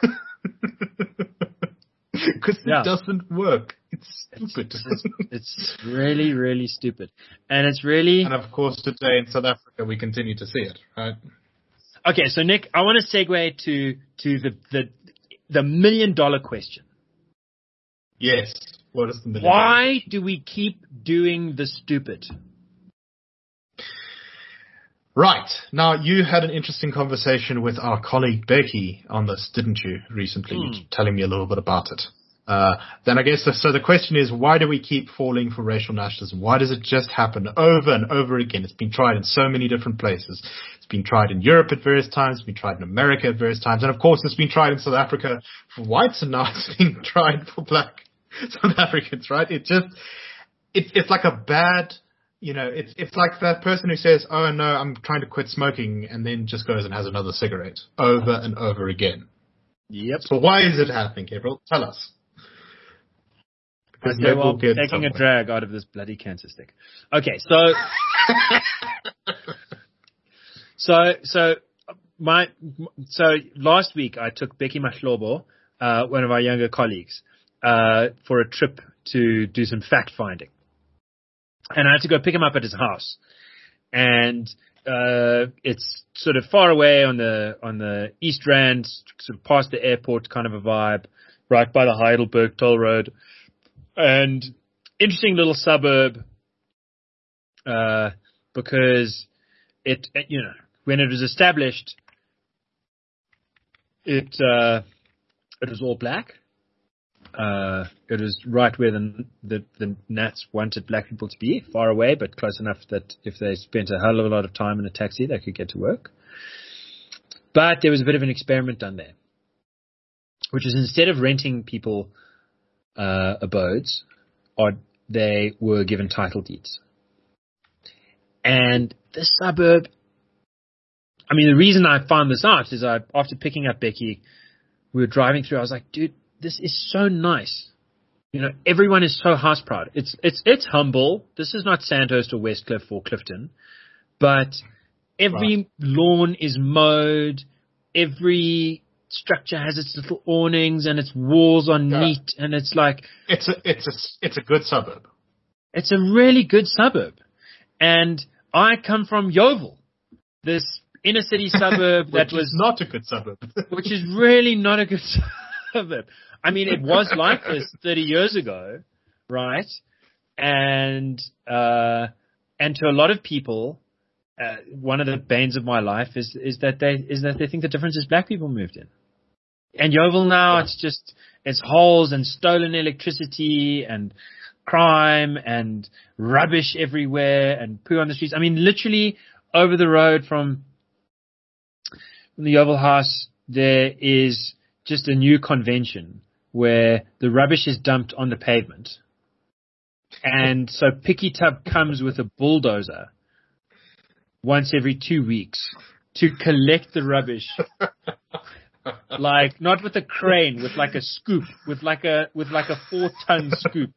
Because yeah. it doesn't work. It's stupid. It's, it's really, really stupid. And it's really... And of course, today in South Africa, we continue to see it, right? Okay, so Nick, I want to segue to, to the... the The million dollar question. Yes. What is the million Why dollar? do we keep doing the stupid? Right. Now, you had an interesting conversation with our colleague Becky on this, didn't you, recently, mm. telling me a little bit about it. Uh, then I guess, the, so the question is, why do we keep falling for racial nationalism? Why does it just happen over and over again? It's been tried in so many different places. It's been tried in Europe at various times. It's been tried in America at various times. And of course, it's been tried in South Africa for whites, and now it's being tried for black South Africans, right? It just, it, it's like a bad, you know, it's, it's like that person who says, oh no, I'm trying to quit smoking, and then just goes and has another cigarette over and over again. Yep. So why is it happening, Gabriel? Tell us. Okay, well, taking somewhere. a drag out of this bloody cancer stick. Okay, so, so, so, my, so last week I took Becky Mahlobo, uh, one of our younger colleagues, uh, for a trip to do some fact finding. And I had to go pick him up at his house. And, uh, it's sort of far away on the, on the East Rand, sort of past the airport kind of a vibe, right by the Heidelberg toll road. And interesting little suburb, uh, because it, you know, when it was established, it, uh, it was all black. Uh, it was right where the, the, the Nats wanted black people to be, far away, but close enough that if they spent a hell of a lot of time in a taxi, they could get to work. But there was a bit of an experiment done there, which is instead of renting people Uh, abodes, or they were given title deeds. And the suburb, I mean, the reason I found this out is I, after picking up Becky, we were driving through, I was like, dude, this is so nice. You know, everyone is so house proud. It's, it's, it's humble. This is not Sandhurst or Westcliff or Clifton, but every right. lawn is mowed. Every structure has its little awnings and its walls are yeah. neat. And it's like, it's a, it's a, it's a good suburb. It's a really good suburb. And I come from Yeovil, this inner city suburb that was not a good suburb, which is really not a good suburb. I mean, it was like this thirty years ago, right? And, uh, and to a lot of people, uh, one of the banes of my life is, is that they, is that they think the difference is black people moved in. And Yeovil now, yeah. it's just, it's holes and stolen electricity and crime and rubbish everywhere and poo on the streets. I mean, literally over the road from, from the Yeovil House, there is just a new convention where the rubbish is dumped on the pavement. And so Picky Tub comes with a bulldozer once every two weeks to collect the rubbish. Like, not with a crane, with like a scoop, with like a, with like a four ton scoop.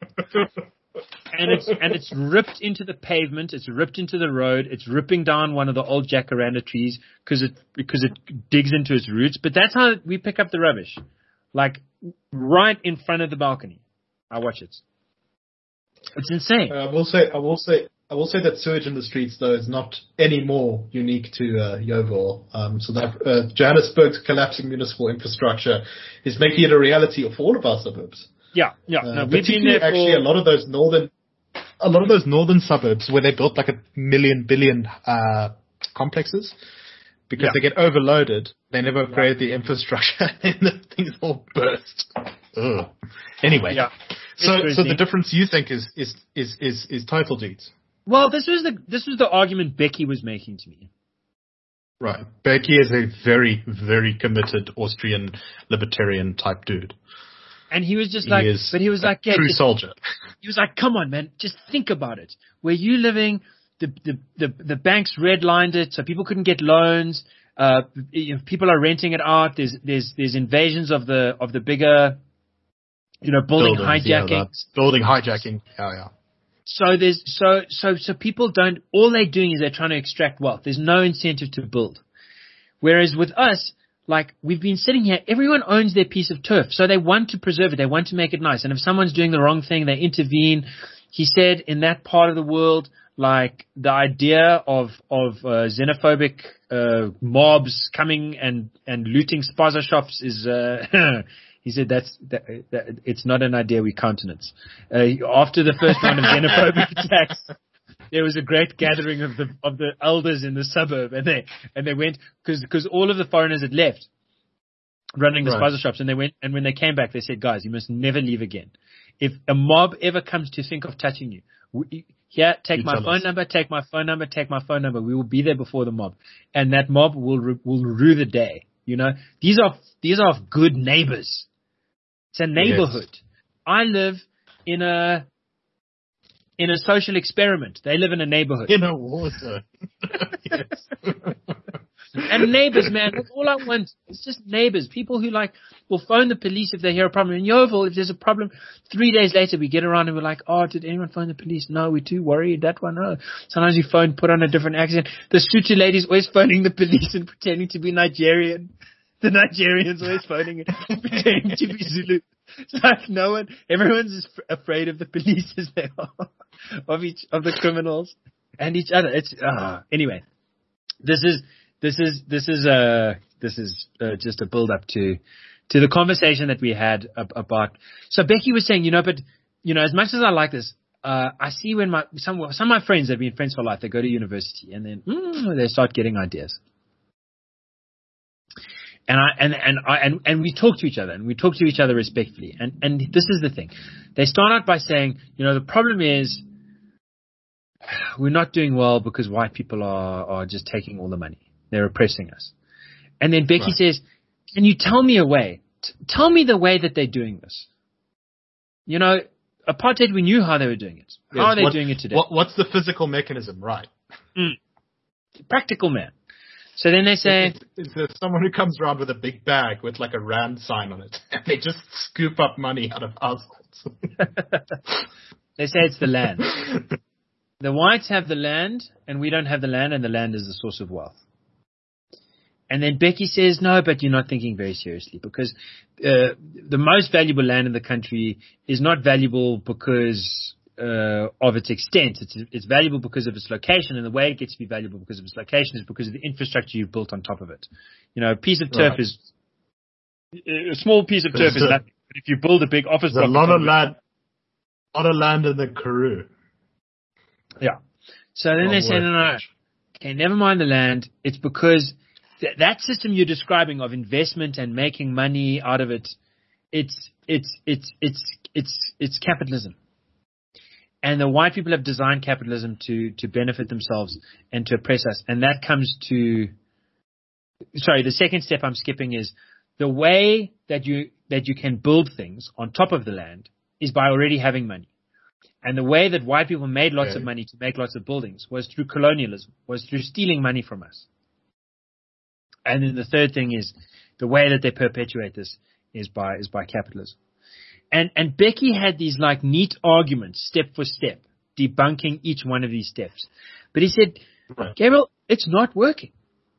And it's, and it's ripped into the pavement, it's ripped into the road, it's ripping down one of the old jacaranda trees because it, because it digs into its roots. But that's how we pick up the rubbish. Like, right in front of the balcony. I watch it. It's insane. Uh, I will say, I will say, I will say that sewage in the streets, though, is not any more unique to uh, Yeovil. Um, so that uh, Johannesburg's collapsing municipal infrastructure is making it a reality of all of our suburbs. Yeah, yeah. Uh, no, we've been there for... actually, a lot of those northern, a lot of those northern suburbs where they built like a million billion uh, complexes because yeah. they get overloaded. They never upgrade yeah. the infrastructure, and the things all burst. Ugh. Anyway, yeah. so so the difference you think is is is is, is title deeds. Well, this was the this was the argument Becky was making to me. Right. Becky is a very, very committed Austrian libertarian type dude. And he was just like, he but he was like, yeah, true just, soldier. He was like, come on, man, just think about it. Where you living, the the the, the banks redlined it, so people couldn't get loans. Uh, you know, people are renting it out. There's there's there's invasions of the of the bigger, you know, building Buildings, hijacking. Yeah, building hijacking. Yeah, yeah. So there's so so so people don't. All they're doing is they're trying to extract wealth. There's no incentive to build. Whereas with us, like we've been sitting here, everyone owns their piece of turf, so they want to preserve it. They want to make it nice. And if someone's doing the wrong thing, they intervene. He said in that part of the world, like the idea of of uh, xenophobic uh, mobs coming and and looting spaza shops is. Uh, He said that's that, that, it's not an idea we countenance. Uh, after the first round of xenophobic attacks, there was a great gathering of the of the elders in the suburb, and they and they went because because all of the foreigners had left, running the right. spaza shops, and they went and when they came back, they said, guys, you must never leave again. If a mob ever comes to think of touching you, we, here, take you my phone us. number, take my phone number, take my phone number. We will be there before the mob, and that mob will will rue the day. You know, these are these are good neighbors. It's a neighborhood. Yes. I live in a in a social experiment. They live in a neighborhood. In a war zone. Yes. And neighbors, man, that's all I want. It's just neighbors. People who like will phone the police if they hear a problem. In Yeovil, if there's a problem, three days later we get around and we're like, oh, did anyone phone the police? No, we're too worried. That one, no. Sometimes we phone, put on a different accent. The Sutu lady's always phoning the police and pretending to be Nigerian. The Nigerians always phoning it, pretending to be Zulu. It's like no one, everyone's as afraid of the police as they are of each of the criminals and each other. It's uh, anyway. This is this is this is uh this is uh, just a build up to to the conversation that we had ab- about. So Becky was saying, you know, but you know, as much as I like this, uh, I see when my some some of my friends that have been friends for life, they go to university and then mm, they start getting ideas. And I and and I and, and we talk to each other and we talk to each other respectfully. And and this is the thing. They start out by saying, you know, the problem is we're not doing well because white people are, are just taking all the money. They're oppressing us. And then Becky right. says, can you tell me a way? T- tell me the way that they're doing this. You know, apartheid, we knew how they were doing it. How yes, are they what, doing it today? What, what's the physical mechanism, right? Mm. Practical man. So then they say... Is, is there someone who comes around with a big bag with like a rand sign on it, and they just scoop up money out of households? They say it's the land. The whites have the land, and we don't have the land, and the land is the source of wealth. And then Becky says, no, but you're not thinking very seriously, because uh, the most valuable land in the country is not valuable because uh, of its extent. It's, it's valuable because of its location, and the way it gets to be valuable because of its location is because of the infrastructure you've built on top of it. You know, a piece of turf right. is a small piece of turf is nothing, but if you build a big office block, a lot of land, a lot of land in the Karoo. Yeah. So then they say, no, no, okay, never mind the land. It's because th- that system you're describing of investment and making money out of it, it's it's it's it's it's it's capitalism. And the white people have designed capitalism to to benefit themselves and to oppress us. And that comes to, sorry, the second step I'm skipping is the way that you that you can build things on top of the land is by already having money. And the way that white people made lots okay. of money to make lots of buildings was through colonialism, was through stealing money from us. And then the third thing is the way that they perpetuate this is by is by capitalism. And and Becky had these like neat arguments, step for step, debunking each one of these steps. But he said, right. Gabriel, it's not working.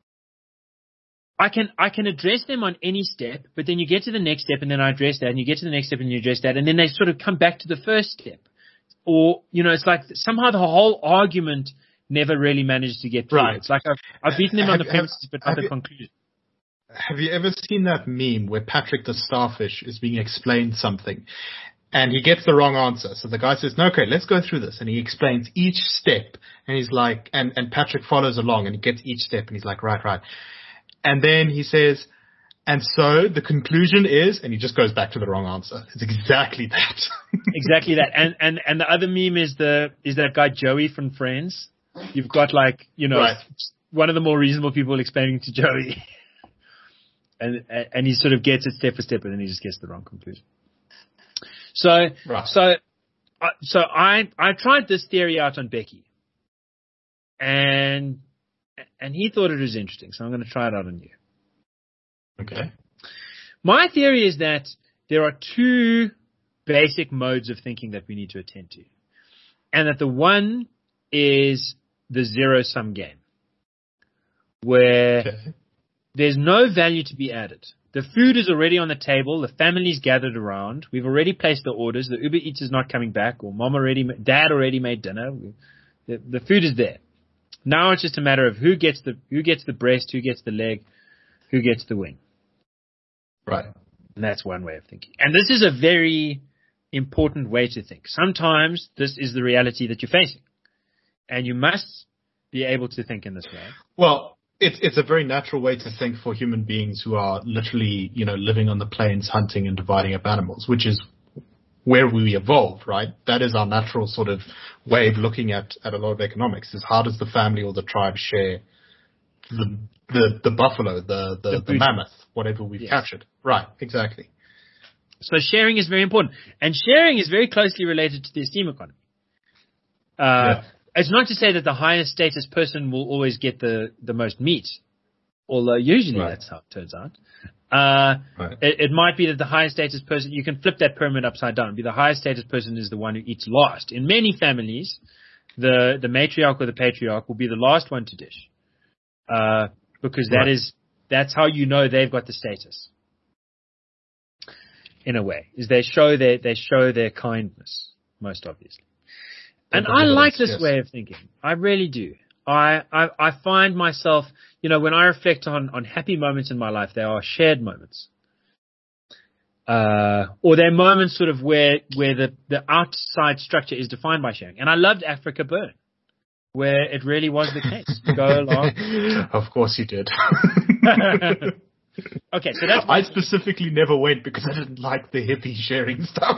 I can I can address them on any step, but then you get to the next step and then I address that, and you get to the next step and you address that, and then they sort of come back to the first step. Or, you know, it's like somehow the whole argument never really managed to get through. Right. It's like I've, I've beaten them have, on the premises, have, but not the you, conclusion. Have you ever seen that meme where Patrick the Starfish is being explained something and he gets the wrong answer? So the guy says, no, okay, let's go through this. And he explains each step and he's like, and, and Patrick follows along and he gets each step and he's like, right, right. And then he says, and so the conclusion is, and he just goes back to the wrong answer. It's exactly that. Exactly that. And, and, and the other meme is the, is that guy Joey from Friends. You've got like, you know, right. one of the more reasonable people explaining to Joey. and, and he sort of gets it step for step and then he just gets the wrong conclusion. So, right. so, so I, I tried this theory out on Becky and, and he thought it was interesting. So I'm going to try it out on you. Okay. My theory is that there are two basic modes of thinking that we need to attend to. And that the one is the zero-sum game, where okay. there's no value to be added. The food is already on the table. The family's gathered around. We've already placed the orders. The Uber Eats is not coming back, or mom already, dad already made dinner. The, the food is there. Now it's just a matter of who gets the who gets the breast, who gets the leg, who gets the wing. Right. And that's one way of thinking. And this is a very important way to think. Sometimes this is the reality that you're facing. And you must be able to think in this way. Well, it's it's a very natural way to think for human beings who are literally, you know, living on the plains, hunting and dividing up animals, which is where we evolved, right? That is our natural sort of way of looking at, at a lot of economics, is how does the family or the tribe share the the, the buffalo, the, the, the, the mammoth, whatever we've yes. captured. Right, exactly. So sharing is very important. And sharing is very closely related to the esteem economy. Uh, yeah. It's not to say that the highest status person will always get the, the most meat, although usually right. that's how it turns out. Uh, right. it, it might be that the highest status person, you can flip that pyramid upside down. Be the highest status person is the one who eats last. In many families, the, the matriarch or the patriarch will be the last one to dish. Uh, because that right. is, that's how you know they've got the status. In a way, is they show their, they show their kindness, most obviously. And I like this yes. way of thinking. I really do. I, I, I find myself, you know, when I reflect on, on happy moments in my life, they are shared moments. Uh, or they're moments sort of where, where the, the outside structure is defined by sharing. And I loved Africa Burn, where it really was the case. Go along. Of course you did. Okay, so that's... I specifically never went because I didn't like the hippie sharing stuff.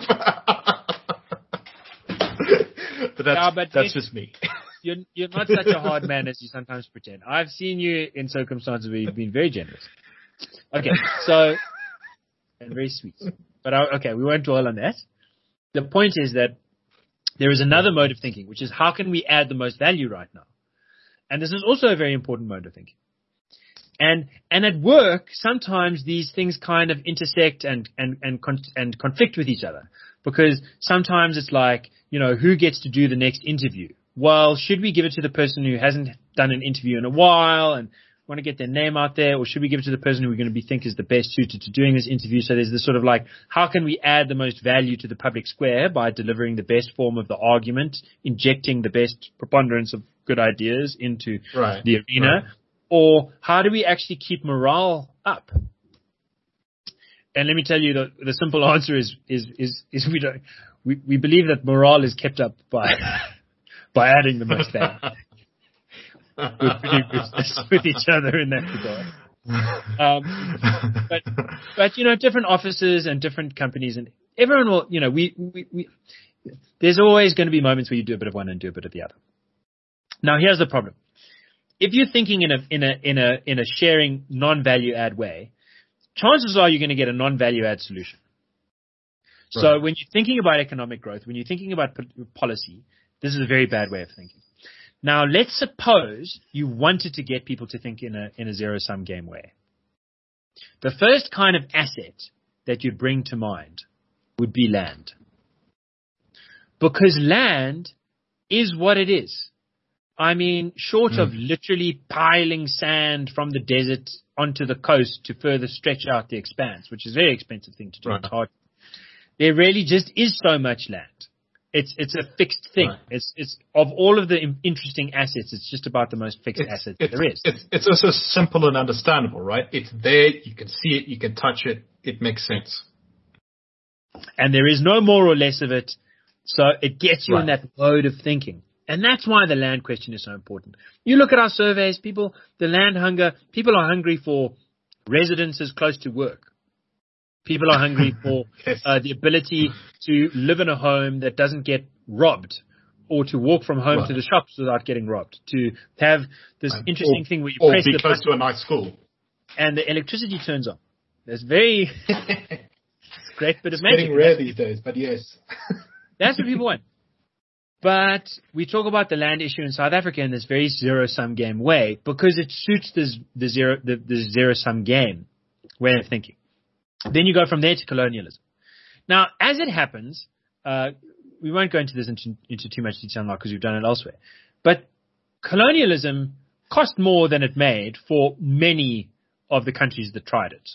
But that's, yeah, but that's just me. You're, you're not such a hard man as you sometimes pretend. I've seen you in circumstances where you've been very generous. Okay, so... And very sweet. But, I, okay, we won't dwell on that. the point is that there is another mode of thinking, which is how can we add the most value right now? And this is also a very important mode of thinking. And and at work, sometimes these things kind of intersect and and and con- and conflict with each other, because sometimes it's like, you know, who gets to do the next interview? Well, should we give it to the person who hasn't done an interview in a while and want to get their name out there, or should we give it to the person who we're going to be think is the best suited to doing this interview? So there's this sort of like, how can we add the most value to the public square by delivering the best form of the argument, injecting the best preponderance of good ideas into right, the arena? Right. Or how do we actually keep morale up? And let me tell you, the, the simple answer is is is, is we don't we, we believe that morale is kept up by by adding the most value. We're pretty good with each other in that regard. Um, but but you know, different offices and different companies, and everyone will, you know, we, we we there's always going to be moments where you do a bit of one and do a bit of the other. Now, here's the problem. If you're thinking in a in a in a in a sharing non-value add way, chances are you're going to get a non-value add solution. Right. So when you're thinking about economic growth, when you're thinking about policy, this is a very bad way of thinking. Now, let's suppose you wanted to get people to think in a in a zero-sum game way. The first kind of asset that you'd bring to mind would be land, because land is what it is. I mean, short mm. of literally piling sand from the desert onto the coast to further stretch out the expanse, which is a very expensive thing to do. Right. It's hard. There really just is so much land. It's it's a fixed thing. Right. It's it's of all of the interesting assets, it's just about the most fixed it's, asset it's, there is. It's it's also simple and understandable, right? It's there. You can see it. You can touch it. It makes sense. And there is no more or less of it, so it gets you right. in that mode of thinking. And that's why the land question is so important. You look at our surveys, people, the land hunger, people are hungry for residences close to work. People are hungry for yes. uh, the ability to live in a home that doesn't get robbed, or to walk from home right. to the shops without getting robbed, to have this um, interesting or, thing where you or press be the close button to a nice school and the electricity turns on. That's very great bit of it's magic. Getting rare these days, but yes. That's what people want. But we talk about the land issue in South Africa in this very zero-sum game way, because it suits this, the zero the, the zero-sum game way of thinking. Then you go from there to colonialism. Now, as it happens, uh, we won't go into this into, into too much detail now because we've done it elsewhere, but colonialism cost more than it made for many of the countries that tried it.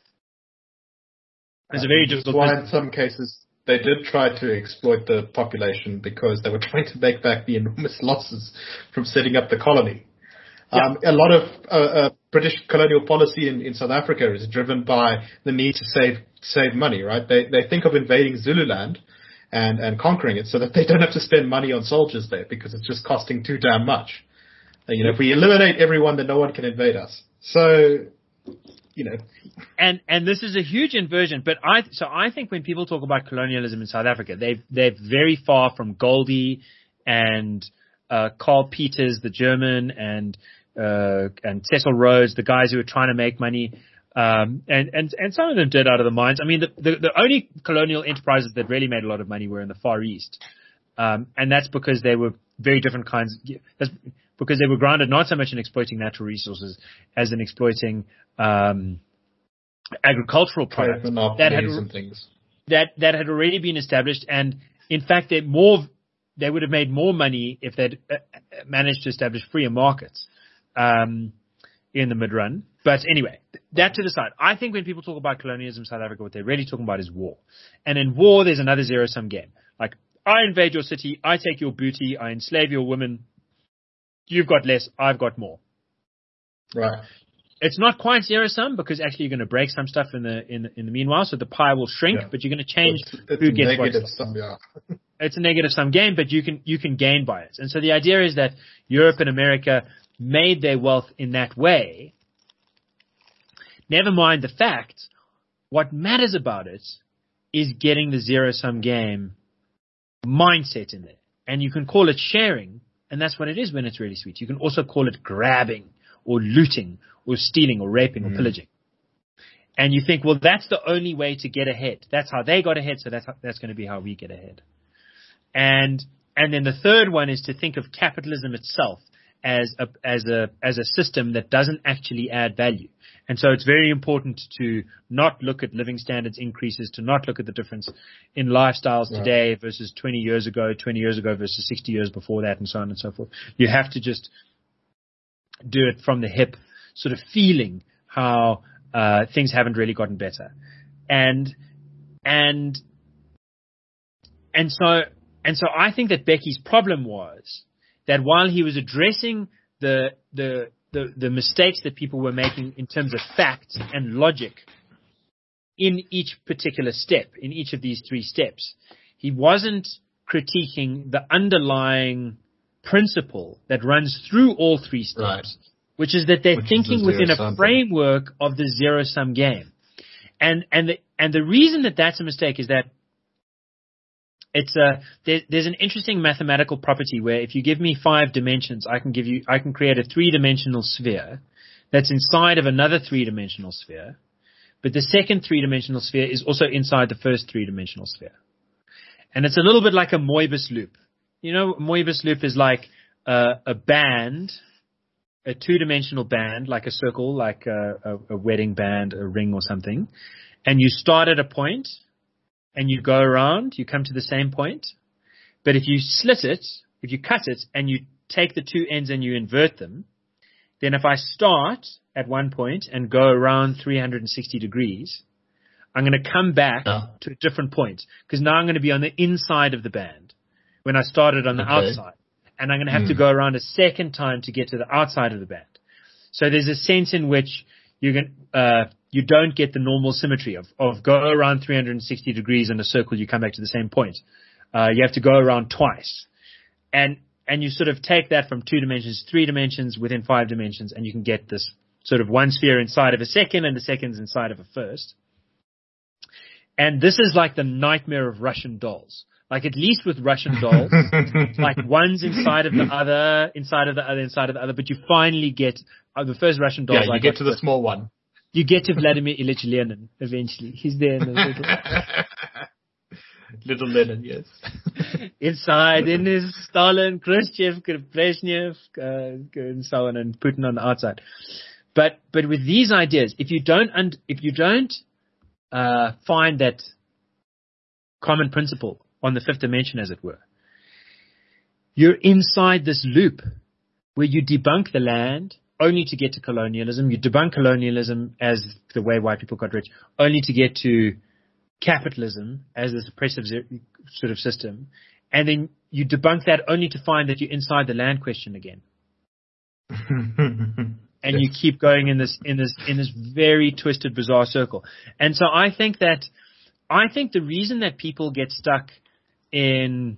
It's a very difficult why in some cases they did try to exploit the population, because they were trying to make back the enormous losses from setting up the colony. Yeah. Um, a lot of uh, uh, British colonial policy in, in South Africa is driven by the need to save save money, right? They they think of invading Zululand and, and conquering it so that they don't have to spend money on soldiers there, because it's just costing too damn much. And, you know, if we eliminate everyone, then no one can invade us. So, you know. And and this is a huge inversion, but I so I think when people talk about colonialism in South Africa, they they're very far from Goldie and uh, Carl Peters, the German, and uh, and Cecil Rhodes, the guys who were trying to make money, um, and and and some of them did out of the mines. I mean, the, the the only colonial enterprises that really made a lot of money were in the Far East, um, and that's because they were very different kinds. That's because they were grounded not so much in exploiting natural resources as in exploiting um, agricultural products that had and things. that that had already been established, and in fact, they more they would have made more money if they'd uh, managed to establish freer markets um, in the mid-run. But anyway, that to the side. I think when people talk about colonialism in South Africa, what they're really talking about is war. And in war, there's another zero-sum game. Like, I invade your city, I take your booty, I enslave your women. You've got less, I've got more. Right. It's not quite zero-sum, because actually you're going to break some stuff in the in the, in the meanwhile, so the pie will shrink, yeah. but you're going to change it's, it's who gets what. Sum, yeah. It's a negative sum game, but you can you can gain by it. And so the idea is that Europe and America made their wealth in that way. Never mind the fact, what matters about it is getting the zero-sum game mindset in there. And you can call it sharing, and that's what it is when it's really sweet. You can also call it grabbing or looting or stealing or raping mm. or pillaging. And you think, well, that's the only way to get ahead. That's how they got ahead, so that's how, that's going to be how we get ahead. And and then the third one is to think of capitalism itself as a as a as a system that doesn't actually add value. And so it's very important to not look at living standards increases, to not look at the difference in lifestyles Yeah. today versus twenty years ago, twenty years ago versus sixty years before that, and so on and so forth. You have to just do it from the hip, sort of feeling how uh, things haven't really gotten better. And and and so and so I think that Becky's problem was that while he was addressing the the The, the mistakes that people were making in terms of facts and logic in each particular step, in each of these three steps, he wasn't critiquing the underlying principle that runs through all three steps, Right. which is that they're Which is thinking the within a zero-sum framework of the zero-sum game. And, and, the, and the reason that that's a mistake is that It's a there, there's an interesting mathematical property where if you give me five dimensions, I can give you I can create a three-dimensional sphere that's inside of another three-dimensional sphere, but the second three-dimensional sphere is also inside the first three-dimensional sphere, and it's a little bit like a Moebius loop. You know, Moebius loop is like a, a band, a two-dimensional band, like a circle, like a, a, a wedding band, a ring or something, and you start at a point. And you go around, you come to the same point. But if you slit it, if you cut it, and you take the two ends and you invert them, then if I start at one point and go around three hundred sixty degrees, I'm going to come back Yeah. to a different point. Because now I'm going to be on the inside of the band when I started on the Okay. outside. And I'm going to have Mm. to go around a second time to get to the outside of the band. So there's a sense in which you can, uh, you don't get the normal symmetry of, of go around three hundred sixty degrees in a circle, you come back to the same point. Uh, you have to go around twice. And, and you sort of take that from two dimensions, three dimensions within five dimensions, and you can get this sort of one sphere inside of a second and the second's inside of a first. And this is like the nightmare of Russian dolls. Like at least with Russian dolls, like one's inside of the other, inside of the other, inside of the other, but you finally get, uh, the first Russian dolls. Yeah, you I get got to the with- small one. You get to Vladimir Ilyich Lenin eventually. He's there in the little, Little Lenin, yes. inside, in his Stalin, Khrushchev, Brezhnev, uh, and so on, and Putin on the outside. But but with these ideas, if you don't und- if you don't uh, find that common principle on the fifth dimension, as it were, you're inside this loop where you debunk the land only to get to colonialism. You debunk colonialism as the way white people got rich, only to get to capitalism as this oppressive sort of system. And then you debunk that only to find that you're inside the land question again. And Yes. you keep going in this, in this, in this very twisted, bizarre circle. And so I think that, I think the reason that people get stuck in,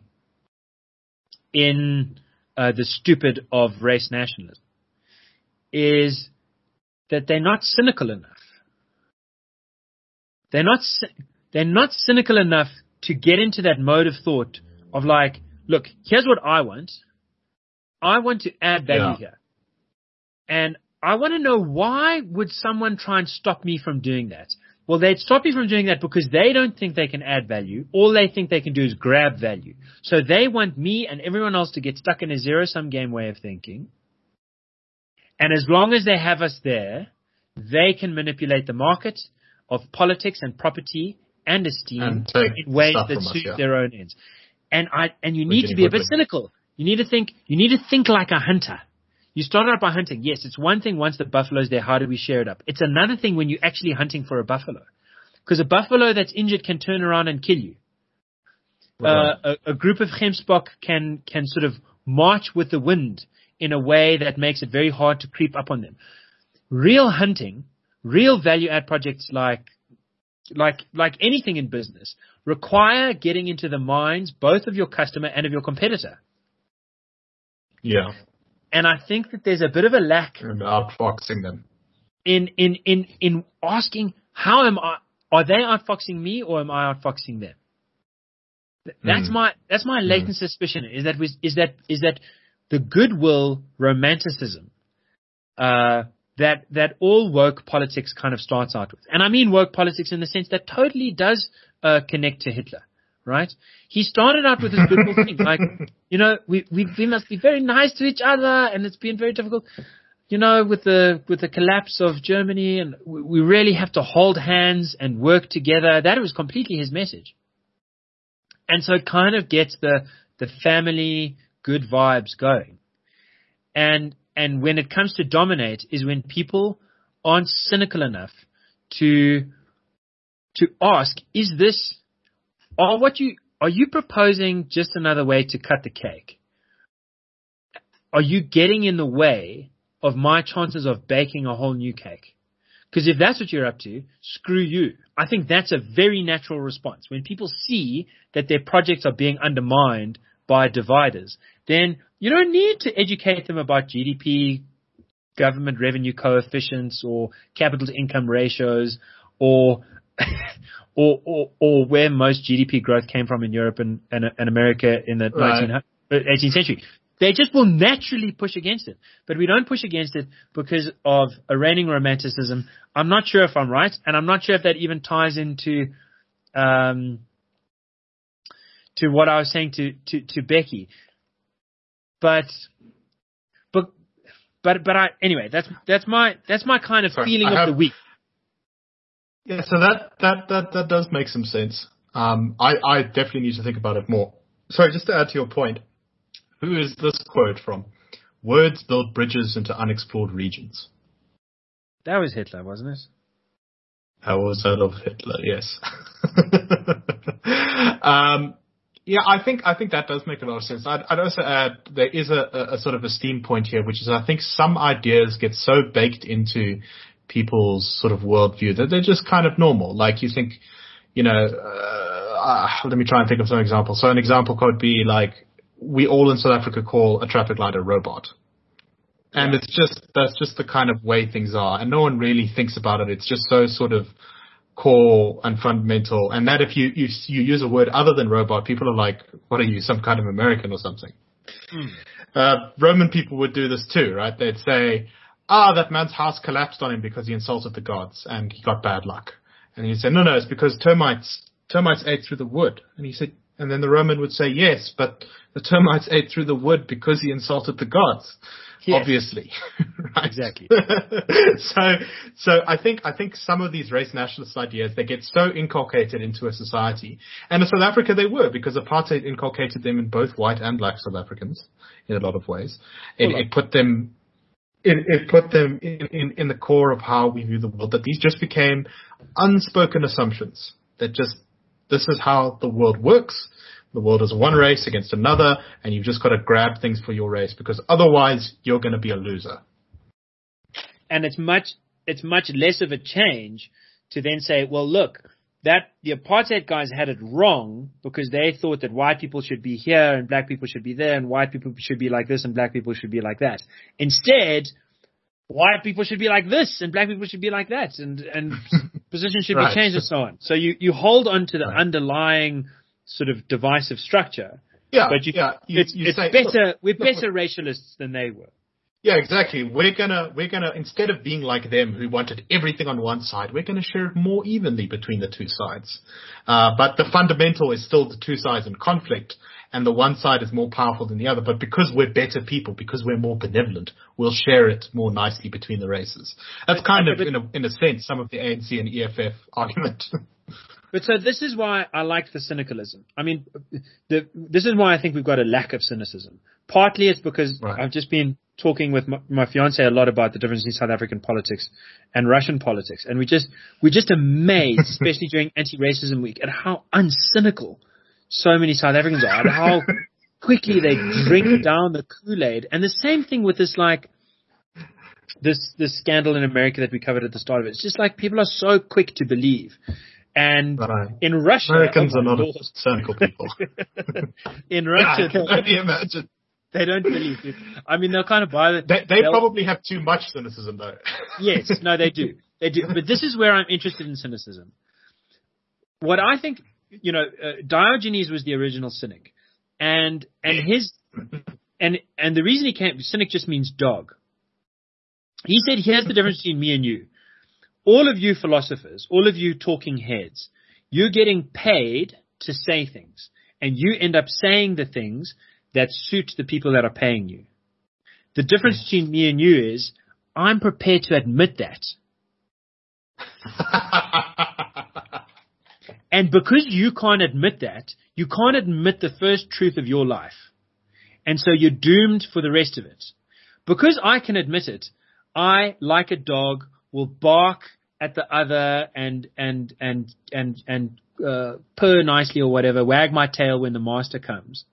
in, uh, the stupid of race nationalism is that they're not cynical enough. They're not, they're not cynical enough to get into that mode of thought of like, look, here's what I want. I want to add value Yeah. here. And I want to know, why would someone try and stop me from doing that? Well, they'd stop you from doing that because they don't think they can add value. All they think they can do is grab value. So they want me and everyone else to get stuck in a zero-sum game way of thinking. And as long as they have us there, they can manipulate the market of politics and property and esteem And take in ways stuff that from us, suit yeah. their own ends. And I and you We're need to getting be a bit hoodwinked. cynical. You need to think. You need to think like a hunter. You start out by hunting. Yes, it's one thing once the buffalo's there, how do we share it up? It's another thing when you're actually hunting for a buffalo. Because a buffalo that's injured can turn around and kill you. Right. Uh, a, a group of Gemsbok can can sort of march with the wind in a way that makes it very hard to creep up on them. Real hunting, real value add projects like like like anything in business require getting into the minds both of your customer and of your competitor. Yeah. And I think that there's a bit of a lack And outfoxing them. in in in in asking, how am I? Are they outfoxing me or am I outfoxing them? Th- That's Mm. my that's my latent suspicion. Is that was is that is that the goodwill romanticism uh, that that all woke politics kind of starts out with. And I mean woke politics in the sense that totally does uh, connect to Hitler, right? He started out with this little thing, like, you know, we, we we must be very nice to each other, and it's been very difficult, you know, with the with the collapse of Germany, and we, we really have to hold hands and work together. That was completely his message. And so it kind of gets the the family good vibes going. And and when it comes to dominate is when people aren't cynical enough to to ask, is this or what you are you proposing just another way to cut the cake? Are you getting in the way of my chances of baking a whole new cake? Because if that's what you're up to, screw you. I think that's a very natural response. When people see that their projects are being undermined by dividers, then you don't need to educate them about G D P, government revenue coefficients, or capital to income ratios, or or, or or where most G D P growth came from in Europe and, and, and America in the right. eighteenth century. They just will naturally push against it. But we don't push against it because of a reigning romanticism. I'm not sure if I'm right, and I'm not sure if that even ties into um, to what I was saying to, to, to Becky. But but but but I anyway, that's that's my that's my kind of Sorry, feeling I of have, the week. Yeah, so that, that, that, that does make some sense. Um, I, I definitely need to think about it more. Sorry, just to add to your point. Who is this quote from? Words build bridges into unexplored regions. That was Hitler, wasn't it? That was Adolf Hitler, yes. um, yeah, I think I think that does make a lot of sense. I'd, I'd also add there is a, a, a sort of a steam point here, which is I think some ideas get so baked into people's sort of worldview that they're just kind of normal. Like you think, you know, uh, uh, let me try and think of some examples. So an example could be like, we all in South Africa call a traffic light a robot. And yeah. it's just, that's just the kind of way things are. And no one really thinks about it. It's just so sort of core and fundamental. And that if you, you, you use a word other than robot, people are like, what are you, some kind of American or something? Mm. Uh, Roman people would do this too, right? They'd say, ah, that man's house collapsed on him because he insulted the gods and he got bad luck. And he'd say, no, no, it's because termites, termites ate through the wood. And he said, and then the Roman would say, yes, but the termites ate through the wood because he insulted the gods, yes. Obviously. Right? Exactly. so, so I think, I think some of these race nationalist ideas, they get so inculcated into a society. And in South Africa, they were, because apartheid inculcated them in both white and black South Africans in a lot of ways. It, it put them, it, it put them in, in, in the core of how we view the world, that these just became unspoken assumptions that just, this is how the world works. The world is one race against another, and you've just got to grab things for your race because otherwise you're going to be a loser. And it's much, it's much less of a change to then say, well, look, that the apartheid guys had it wrong because they thought that white people should be here and black people should be there and white people should be like this and black people should be like that. Instead, white people should be like this and black people should be like that and, and positions should right. be changed and so on. So you, you hold on to the right. underlying sort of divisive structure. Yeah, but you, yeah. You, it's, you it's say, better, look, we're better racialists than they were. Yeah, exactly. We're gonna, we're gonna, instead of being like them who wanted everything on one side, we're gonna share it more evenly between the two sides. Uh, but the fundamental is still the two sides in conflict, and the one side is more powerful than the other. But because we're better people, because we're more benevolent, we'll share it more nicely between the races. That's kind of, in a, in a sense, some of the A N C and E F F argument. But so this is why I like the cynicalism. I mean, the, this is why I think we've got a lack of cynicism. Partly it's because right. I've just been talking with my, my fiance a lot about the difference in South African politics and Russian politics. And we just, we're just amazed, especially during anti-racism week, at how uncynical so many South Africans are and how quickly they drink down the Kool-Aid. And the same thing with this, like, this, this scandal in America that we covered at the start of it. It's just like people are so quick to believe. And right. in Russia, Americans oh are not Lord. cynical people. In Russia, yeah, I can only imagine. They don't believe it. I mean, they'll kind of buy it. They, they probably have too much cynicism, though. Yes, no, they do. They do. But this is where I'm interested in cynicism. What I think, you know, uh, Diogenes was the original cynic, and and his and and the reason he came, cynic just means dog. He said, here's the difference between me and you. All of you philosophers, all of you talking heads, you're getting paid to say things, and you end up saying the things that suit the people that are paying you. The difference between me and you is I'm prepared to admit that. And because you can't admit that, you can't admit the first truth of your life. And so you're doomed for the rest of it. Because I can admit it, I, like a dog, will bark at the other and and and and and uh, purr nicely or whatever, wag my tail when the master comes.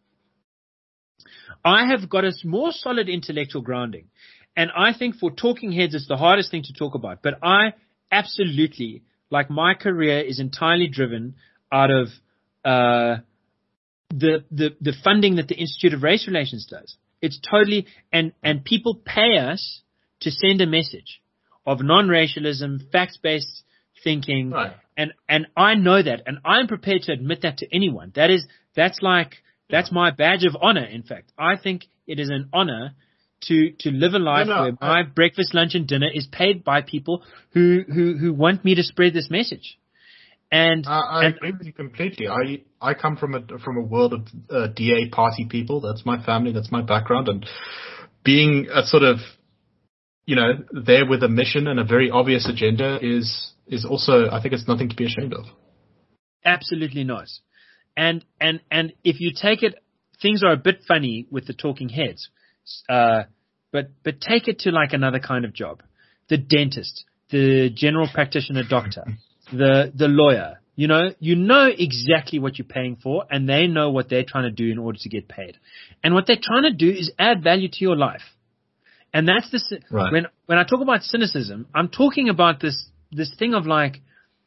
I have got a more solid intellectual grounding. And I think for talking heads, it's the hardest thing to talk about. But I absolutely, like my career is entirely driven out of uh, the, the the funding that the Institute of Race Relations does. It's totally, and, and people pay us to send a message of non-racialism, facts-based thinking. Right. And, and I know that, and I'm prepared to admit that to anyone. That is, that's like, that's my badge of honor, in fact. I think it is an honor to, to live a life no, no, where my I, breakfast, lunch, and dinner is paid by people who, who, who want me to spread this message. And uh, I and, agree with you completely. I, I come from a, from a world of uh, D A party people. That's my family. That's my background. And being a sort of, you know, there with a mission and a very obvious agenda is, is also, I think it's nothing to be ashamed of. Absolutely not. And, and, and if you take it, things are a bit funny with the talking heads. Uh, but, but take it to like another kind of job. The dentist, the general practitioner doctor, the, the lawyer, you know, you know exactly what you're paying for, and they know what they're trying to do in order to get paid. And what they're trying to do is add value to your life. And that's the, right. when, when I talk about cynicism, I'm talking about this, this thing of like,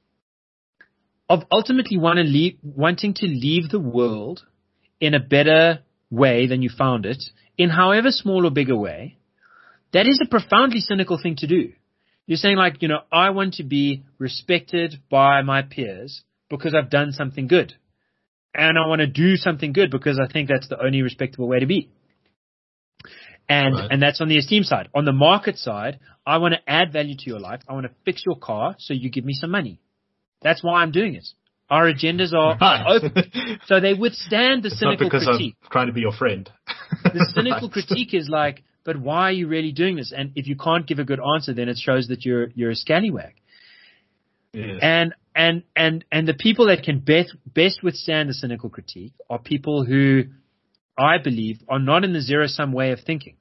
of ultimately want to leave, wanting to leave the world in a better way than you found it, in however small or big a way. That is a profoundly cynical thing to do. You're saying like, you know, I want to be respected by my peers because I've done something good. And I want to do something good because I think that's the only respectable way to be. And, right. and that's on the esteem side. On the market side, I want to add value to your life. I want to fix your car so you give me some money. That's why I'm doing it. Our agendas are right. open. So they withstand the it's cynical not because critique. I'm trying to be your friend. The cynical right. critique is like, but why are you really doing this? And if you can't give a good answer, then it shows that you're you're a scallywag. Yes. And and and and the people that can best best withstand the cynical critique are people who, I believe, are not in the zero-sum way of thinking.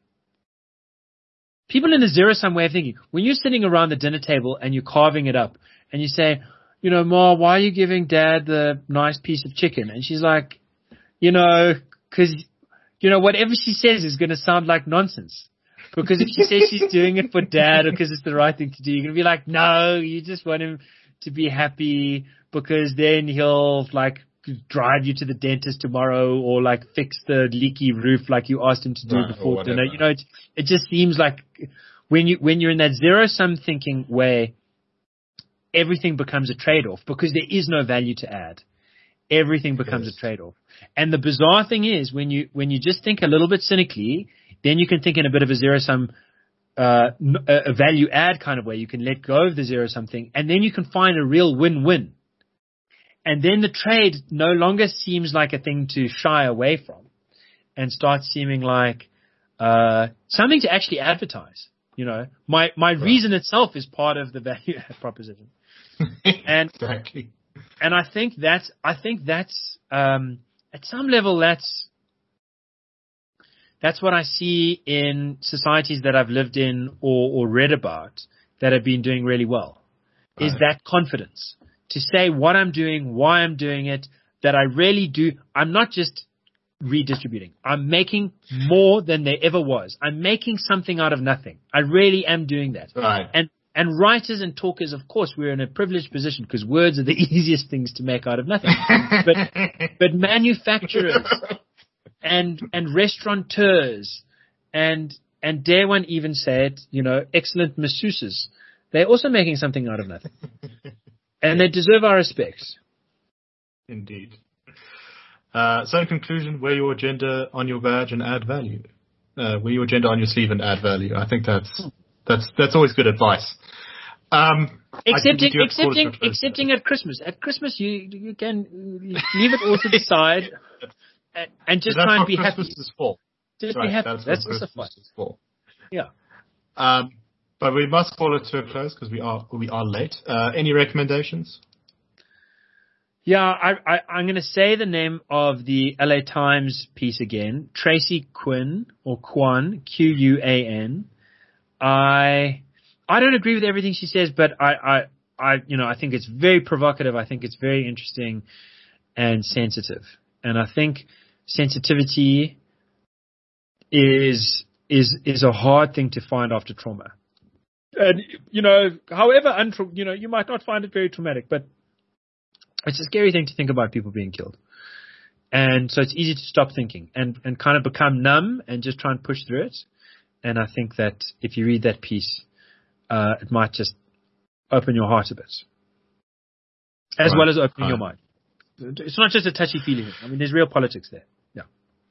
People in the zero-sum way of thinking. When you're sitting around the dinner table and you're carving it up, and you say, you know, Ma, why are you giving Dad the nice piece of chicken? And she's like, you know, because. You know, whatever she says is going to sound like nonsense. Because if she says she's doing it for Dad or because it's the right thing to do, you're going to be like, no, you just want him to be happy because then he'll, like, drive you to the dentist tomorrow or, like, fix the leaky roof like you asked him to do right, before dinner. You know, it, it just seems like when, you, when you're in that zero-sum thinking way, everything becomes a trade-off because there is no value to add. Everything becomes yes. a trade-off. And the bizarre thing is when you, when you just think a little bit cynically, then you can think in a bit of a zero-sum, uh, a value add kind of way. You can let go of the zero-sum thing and then you can find a real win-win. And then the trade no longer seems like a thing to shy away from and starts seeming like, uh, something to actually advertise. You know, my, my right. reason itself is part of the value add proposition. And, exactly. And I think that's, I think that's, um, at some level, that's, that's what I see in societies that I've lived in or, or read about that have been doing really well. Right. Is that confidence to say what I'm doing, why I'm doing it, that I really do. I'm not just redistributing. I'm making more than there ever was. I'm making something out of nothing. I really am doing that. Right. And, And writers and talkers, of course, we're in a privileged position because words are the easiest things to make out of nothing. But but manufacturers and and restaurateurs and and dare one even say it, you know, excellent masseuses, they're also making something out of nothing, and they deserve our respect. Indeed. Uh, so, in conclusion, wear your agenda on your badge and add value. Uh, wear your agenda on your sleeve and add value. I think that's. That's that's always good advice. Um, excepting excepting excepting at Christmas. At Christmas, you you can leave it all to the side and, and just try and be Christmas happy. Is for. Just right, be happy. That's, that's what also Christmas fun. is for. Yeah. Um, but we must call it to a close because we are we are late. Uh, any recommendations? Yeah, I, I, I'm going to say the name of the L A Times piece again. Tracy Quinn, or Quan, Q U A N. I I don't agree with everything she says, but I, I, I, you know, I think it's very provocative. I think it's very interesting and sensitive. And I think sensitivity is is is a hard thing to find after trauma. And you know, however, untra- you know, you might not find it very traumatic, but it's a scary thing to think about people being killed. And so it's easy to stop thinking and, and kind of become numb and just try and push through it. And I think that if you read that piece, uh, it might just open your heart a bit. As right. well as opening right. your mind. It's not just a touchy-feely thing. I mean, there's real politics there. Yeah.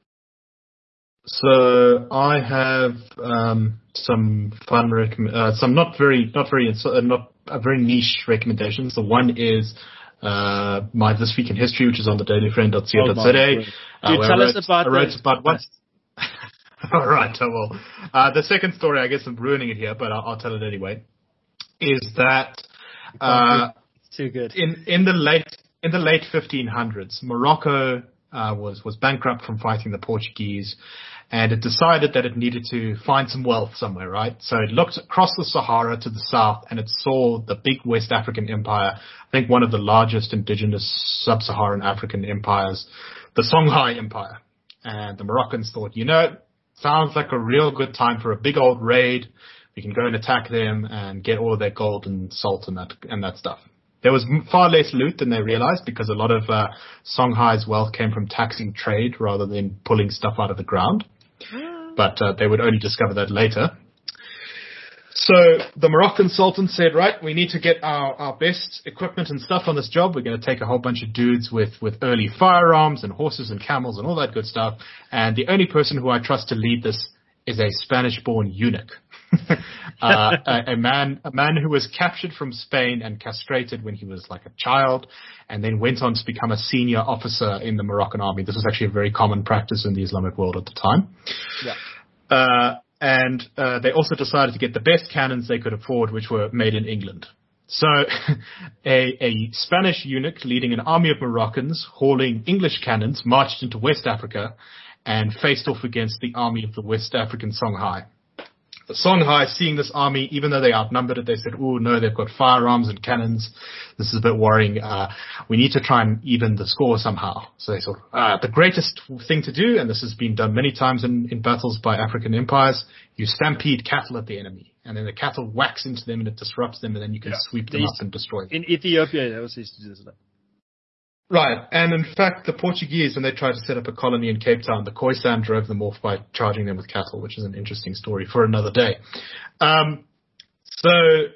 So I have um, some fun, recomm- uh, some not very, not very, uh, not uh, very niche recommendations. The one is uh, my This Week in History, which is on the daily friend dot co dot z a. Dude, uh, tell wrote, us about I wrote the, about what. All right, I will. Uh, the second story, I guess I'm ruining it here, but I'll, I'll tell it anyway. Is that uh, it's too good? In in the late in the late fifteen hundreds, Morocco uh, was was bankrupt from fighting the Portuguese, and it decided that it needed to find some wealth somewhere, right? So it looked across the Sahara to the south, and it saw the big West African empire. I think one of the largest indigenous sub-Saharan African empires, the Songhai Empire. And the Moroccans thought, you know, sounds like a real good time for a big old raid. We can go and attack them and get all of their gold and salt and that and that stuff. There was far less loot than they realized because a lot of uh, Songhai's wealth came from taxing trade rather than pulling stuff out of the ground. But uh, they would only discover that later. So the Moroccan Sultan said, right, we need to get our, our best equipment and stuff on this job. We're going to take a whole bunch of dudes with, with early firearms and horses and camels and all that good stuff. And the only person who I trust to lead this is a Spanish-born eunuch. uh, a, a man, a man who was captured from Spain and castrated when he was like a child, and then went on to become a senior officer in the Moroccan army. This was actually a very common practice in the Islamic world at the time. Yeah. Uh, and uh, they also decided to get the best cannons they could afford, which were made in England. So a, a Spanish eunuch leading an army of Moroccans hauling English cannons marched into West Africa and faced off against the army of the West African Songhai. The Songhai, seeing this army, even though they outnumbered it, they said, oh, no, they've got firearms and cannons. This is a bit worrying. Uh, we need to try and even the score somehow. So they thought, uh, the greatest thing to do, and this has been done many times in, in battles by African empires, you stampede cattle at the enemy. And then the cattle whacks into them and it disrupts them, and then you can yeah. sweep them up and destroy them. In Ethiopia, they also used to do this. Right, and in fact, the Portuguese, when they tried to set up a colony in Cape Town, the Khoisan drove them off by charging them with cattle, which is an interesting story for another day. Um, so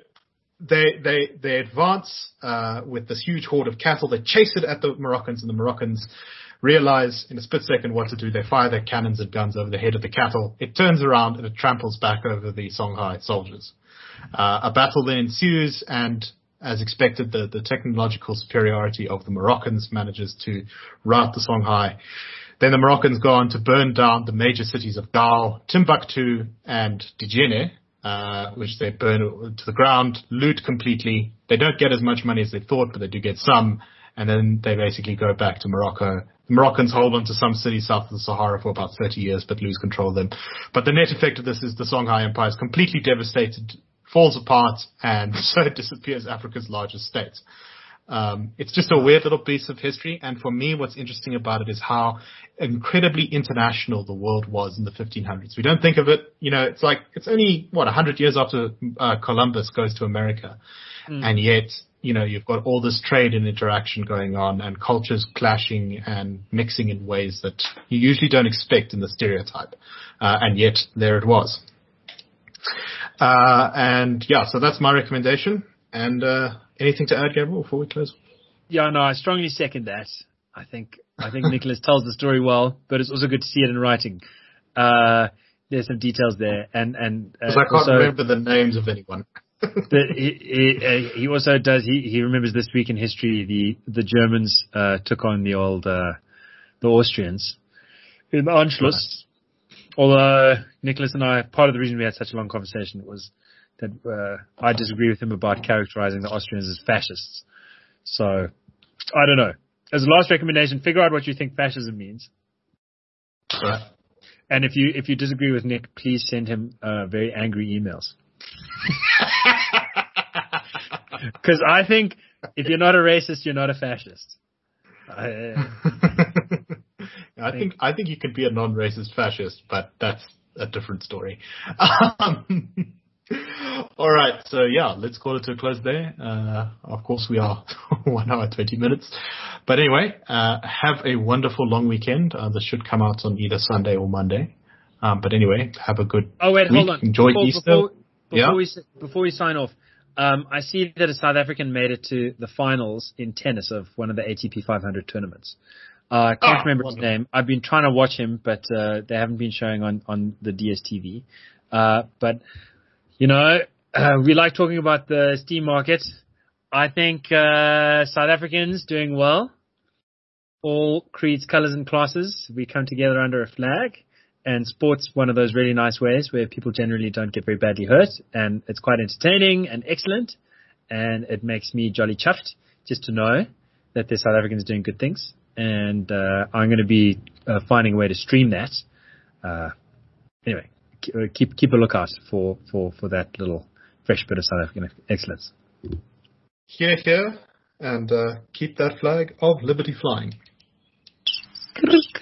they they they advance uh, with this huge horde of cattle. They chase it at the Moroccans, and the Moroccans realize in a split second what to do. They fire their cannons and guns over the head of the cattle. It turns around and it tramples back over the Songhai soldiers. Uh, a battle then ensues, and as expected, the, the technological superiority of the Moroccans manages to rout the Songhai. Then the Moroccans go on to burn down the major cities of Gao, Timbuktu, and Djenne, uh, which they burn to the ground, loot completely. They don't get as much money as they thought, but they do get some. And then they basically go back to Morocco. The Moroccans hold on to some cities south of the Sahara for about thirty years, but lose control of them. But the net effect of this is the Songhai Empire is completely devastated, falls apart, and so it disappears Africa's largest state. Um, it's just a weird little piece of history, and for me what's interesting about it is how incredibly international the world was in the fifteen hundreds. We don't think of it, you know, it's like, it's only, what, one hundred years after uh, Columbus goes to America, mm. and yet, you know, you've got all this trade and interaction going on, and cultures clashing and mixing in ways that you usually don't expect in the stereotype, uh, and yet there it was. Uh, and yeah, so that's my recommendation. And, uh, anything to add, Gabriel, before we close? Yeah, no, I strongly second that. I think, I think Nicholas tells the story well, but it's also good to see it in writing. Uh, there's some details there, and and uh, because I can't also, remember the names of anyone. the, he, he, uh, he also does. He, he remembers this week in history the the Germans uh, took on the old uh, the Austrians in the Anschluss. Right. Although Nicholas and I, part of the reason we had such a long conversation was that uh, I disagree with him about characterizing the Austrians as fascists. So I don't know. As a last recommendation, figure out what you think fascism means. Right. And if you if you disagree with Nick, please send him uh, very angry emails. Because I think if you're not a racist, you're not a fascist. I, uh, I think I think you could be a non-racist fascist, but that's a different story. Um, all right, so yeah, let's call it to a close there. Uh, of course, we are one hour twenty minutes, but anyway, uh, have a wonderful long weekend. Uh, this should come out on either Sunday or Monday. Um, but anyway, have a good. Oh wait, week. hold on. Enjoy before, Easter. Before, before yeah. we before we sign off, um, I see that a South African made it to the finals in tennis of one of the A T P five hundred tournaments. Uh, I can't oh, remember wonderful. his name. I've been trying to watch him, but uh, they haven't been showing on on the D S T V. Uh, but you know, uh, we like talking about the Steam market. I think uh, South Africans doing well. All creeds, colours, and classes. We come together under a flag. And sport's one of those really nice ways where people generally don't get very badly hurt, and it's quite entertaining and excellent, and it makes me jolly chuffed just to know that there's South Africans doing good things, and uh, I'm going to be uh, finding a way to stream that. Uh, anyway, keep keep a lookout for, for, for that little fresh bit of South African excellence. Here, here, and uh, keep that flag of liberty flying.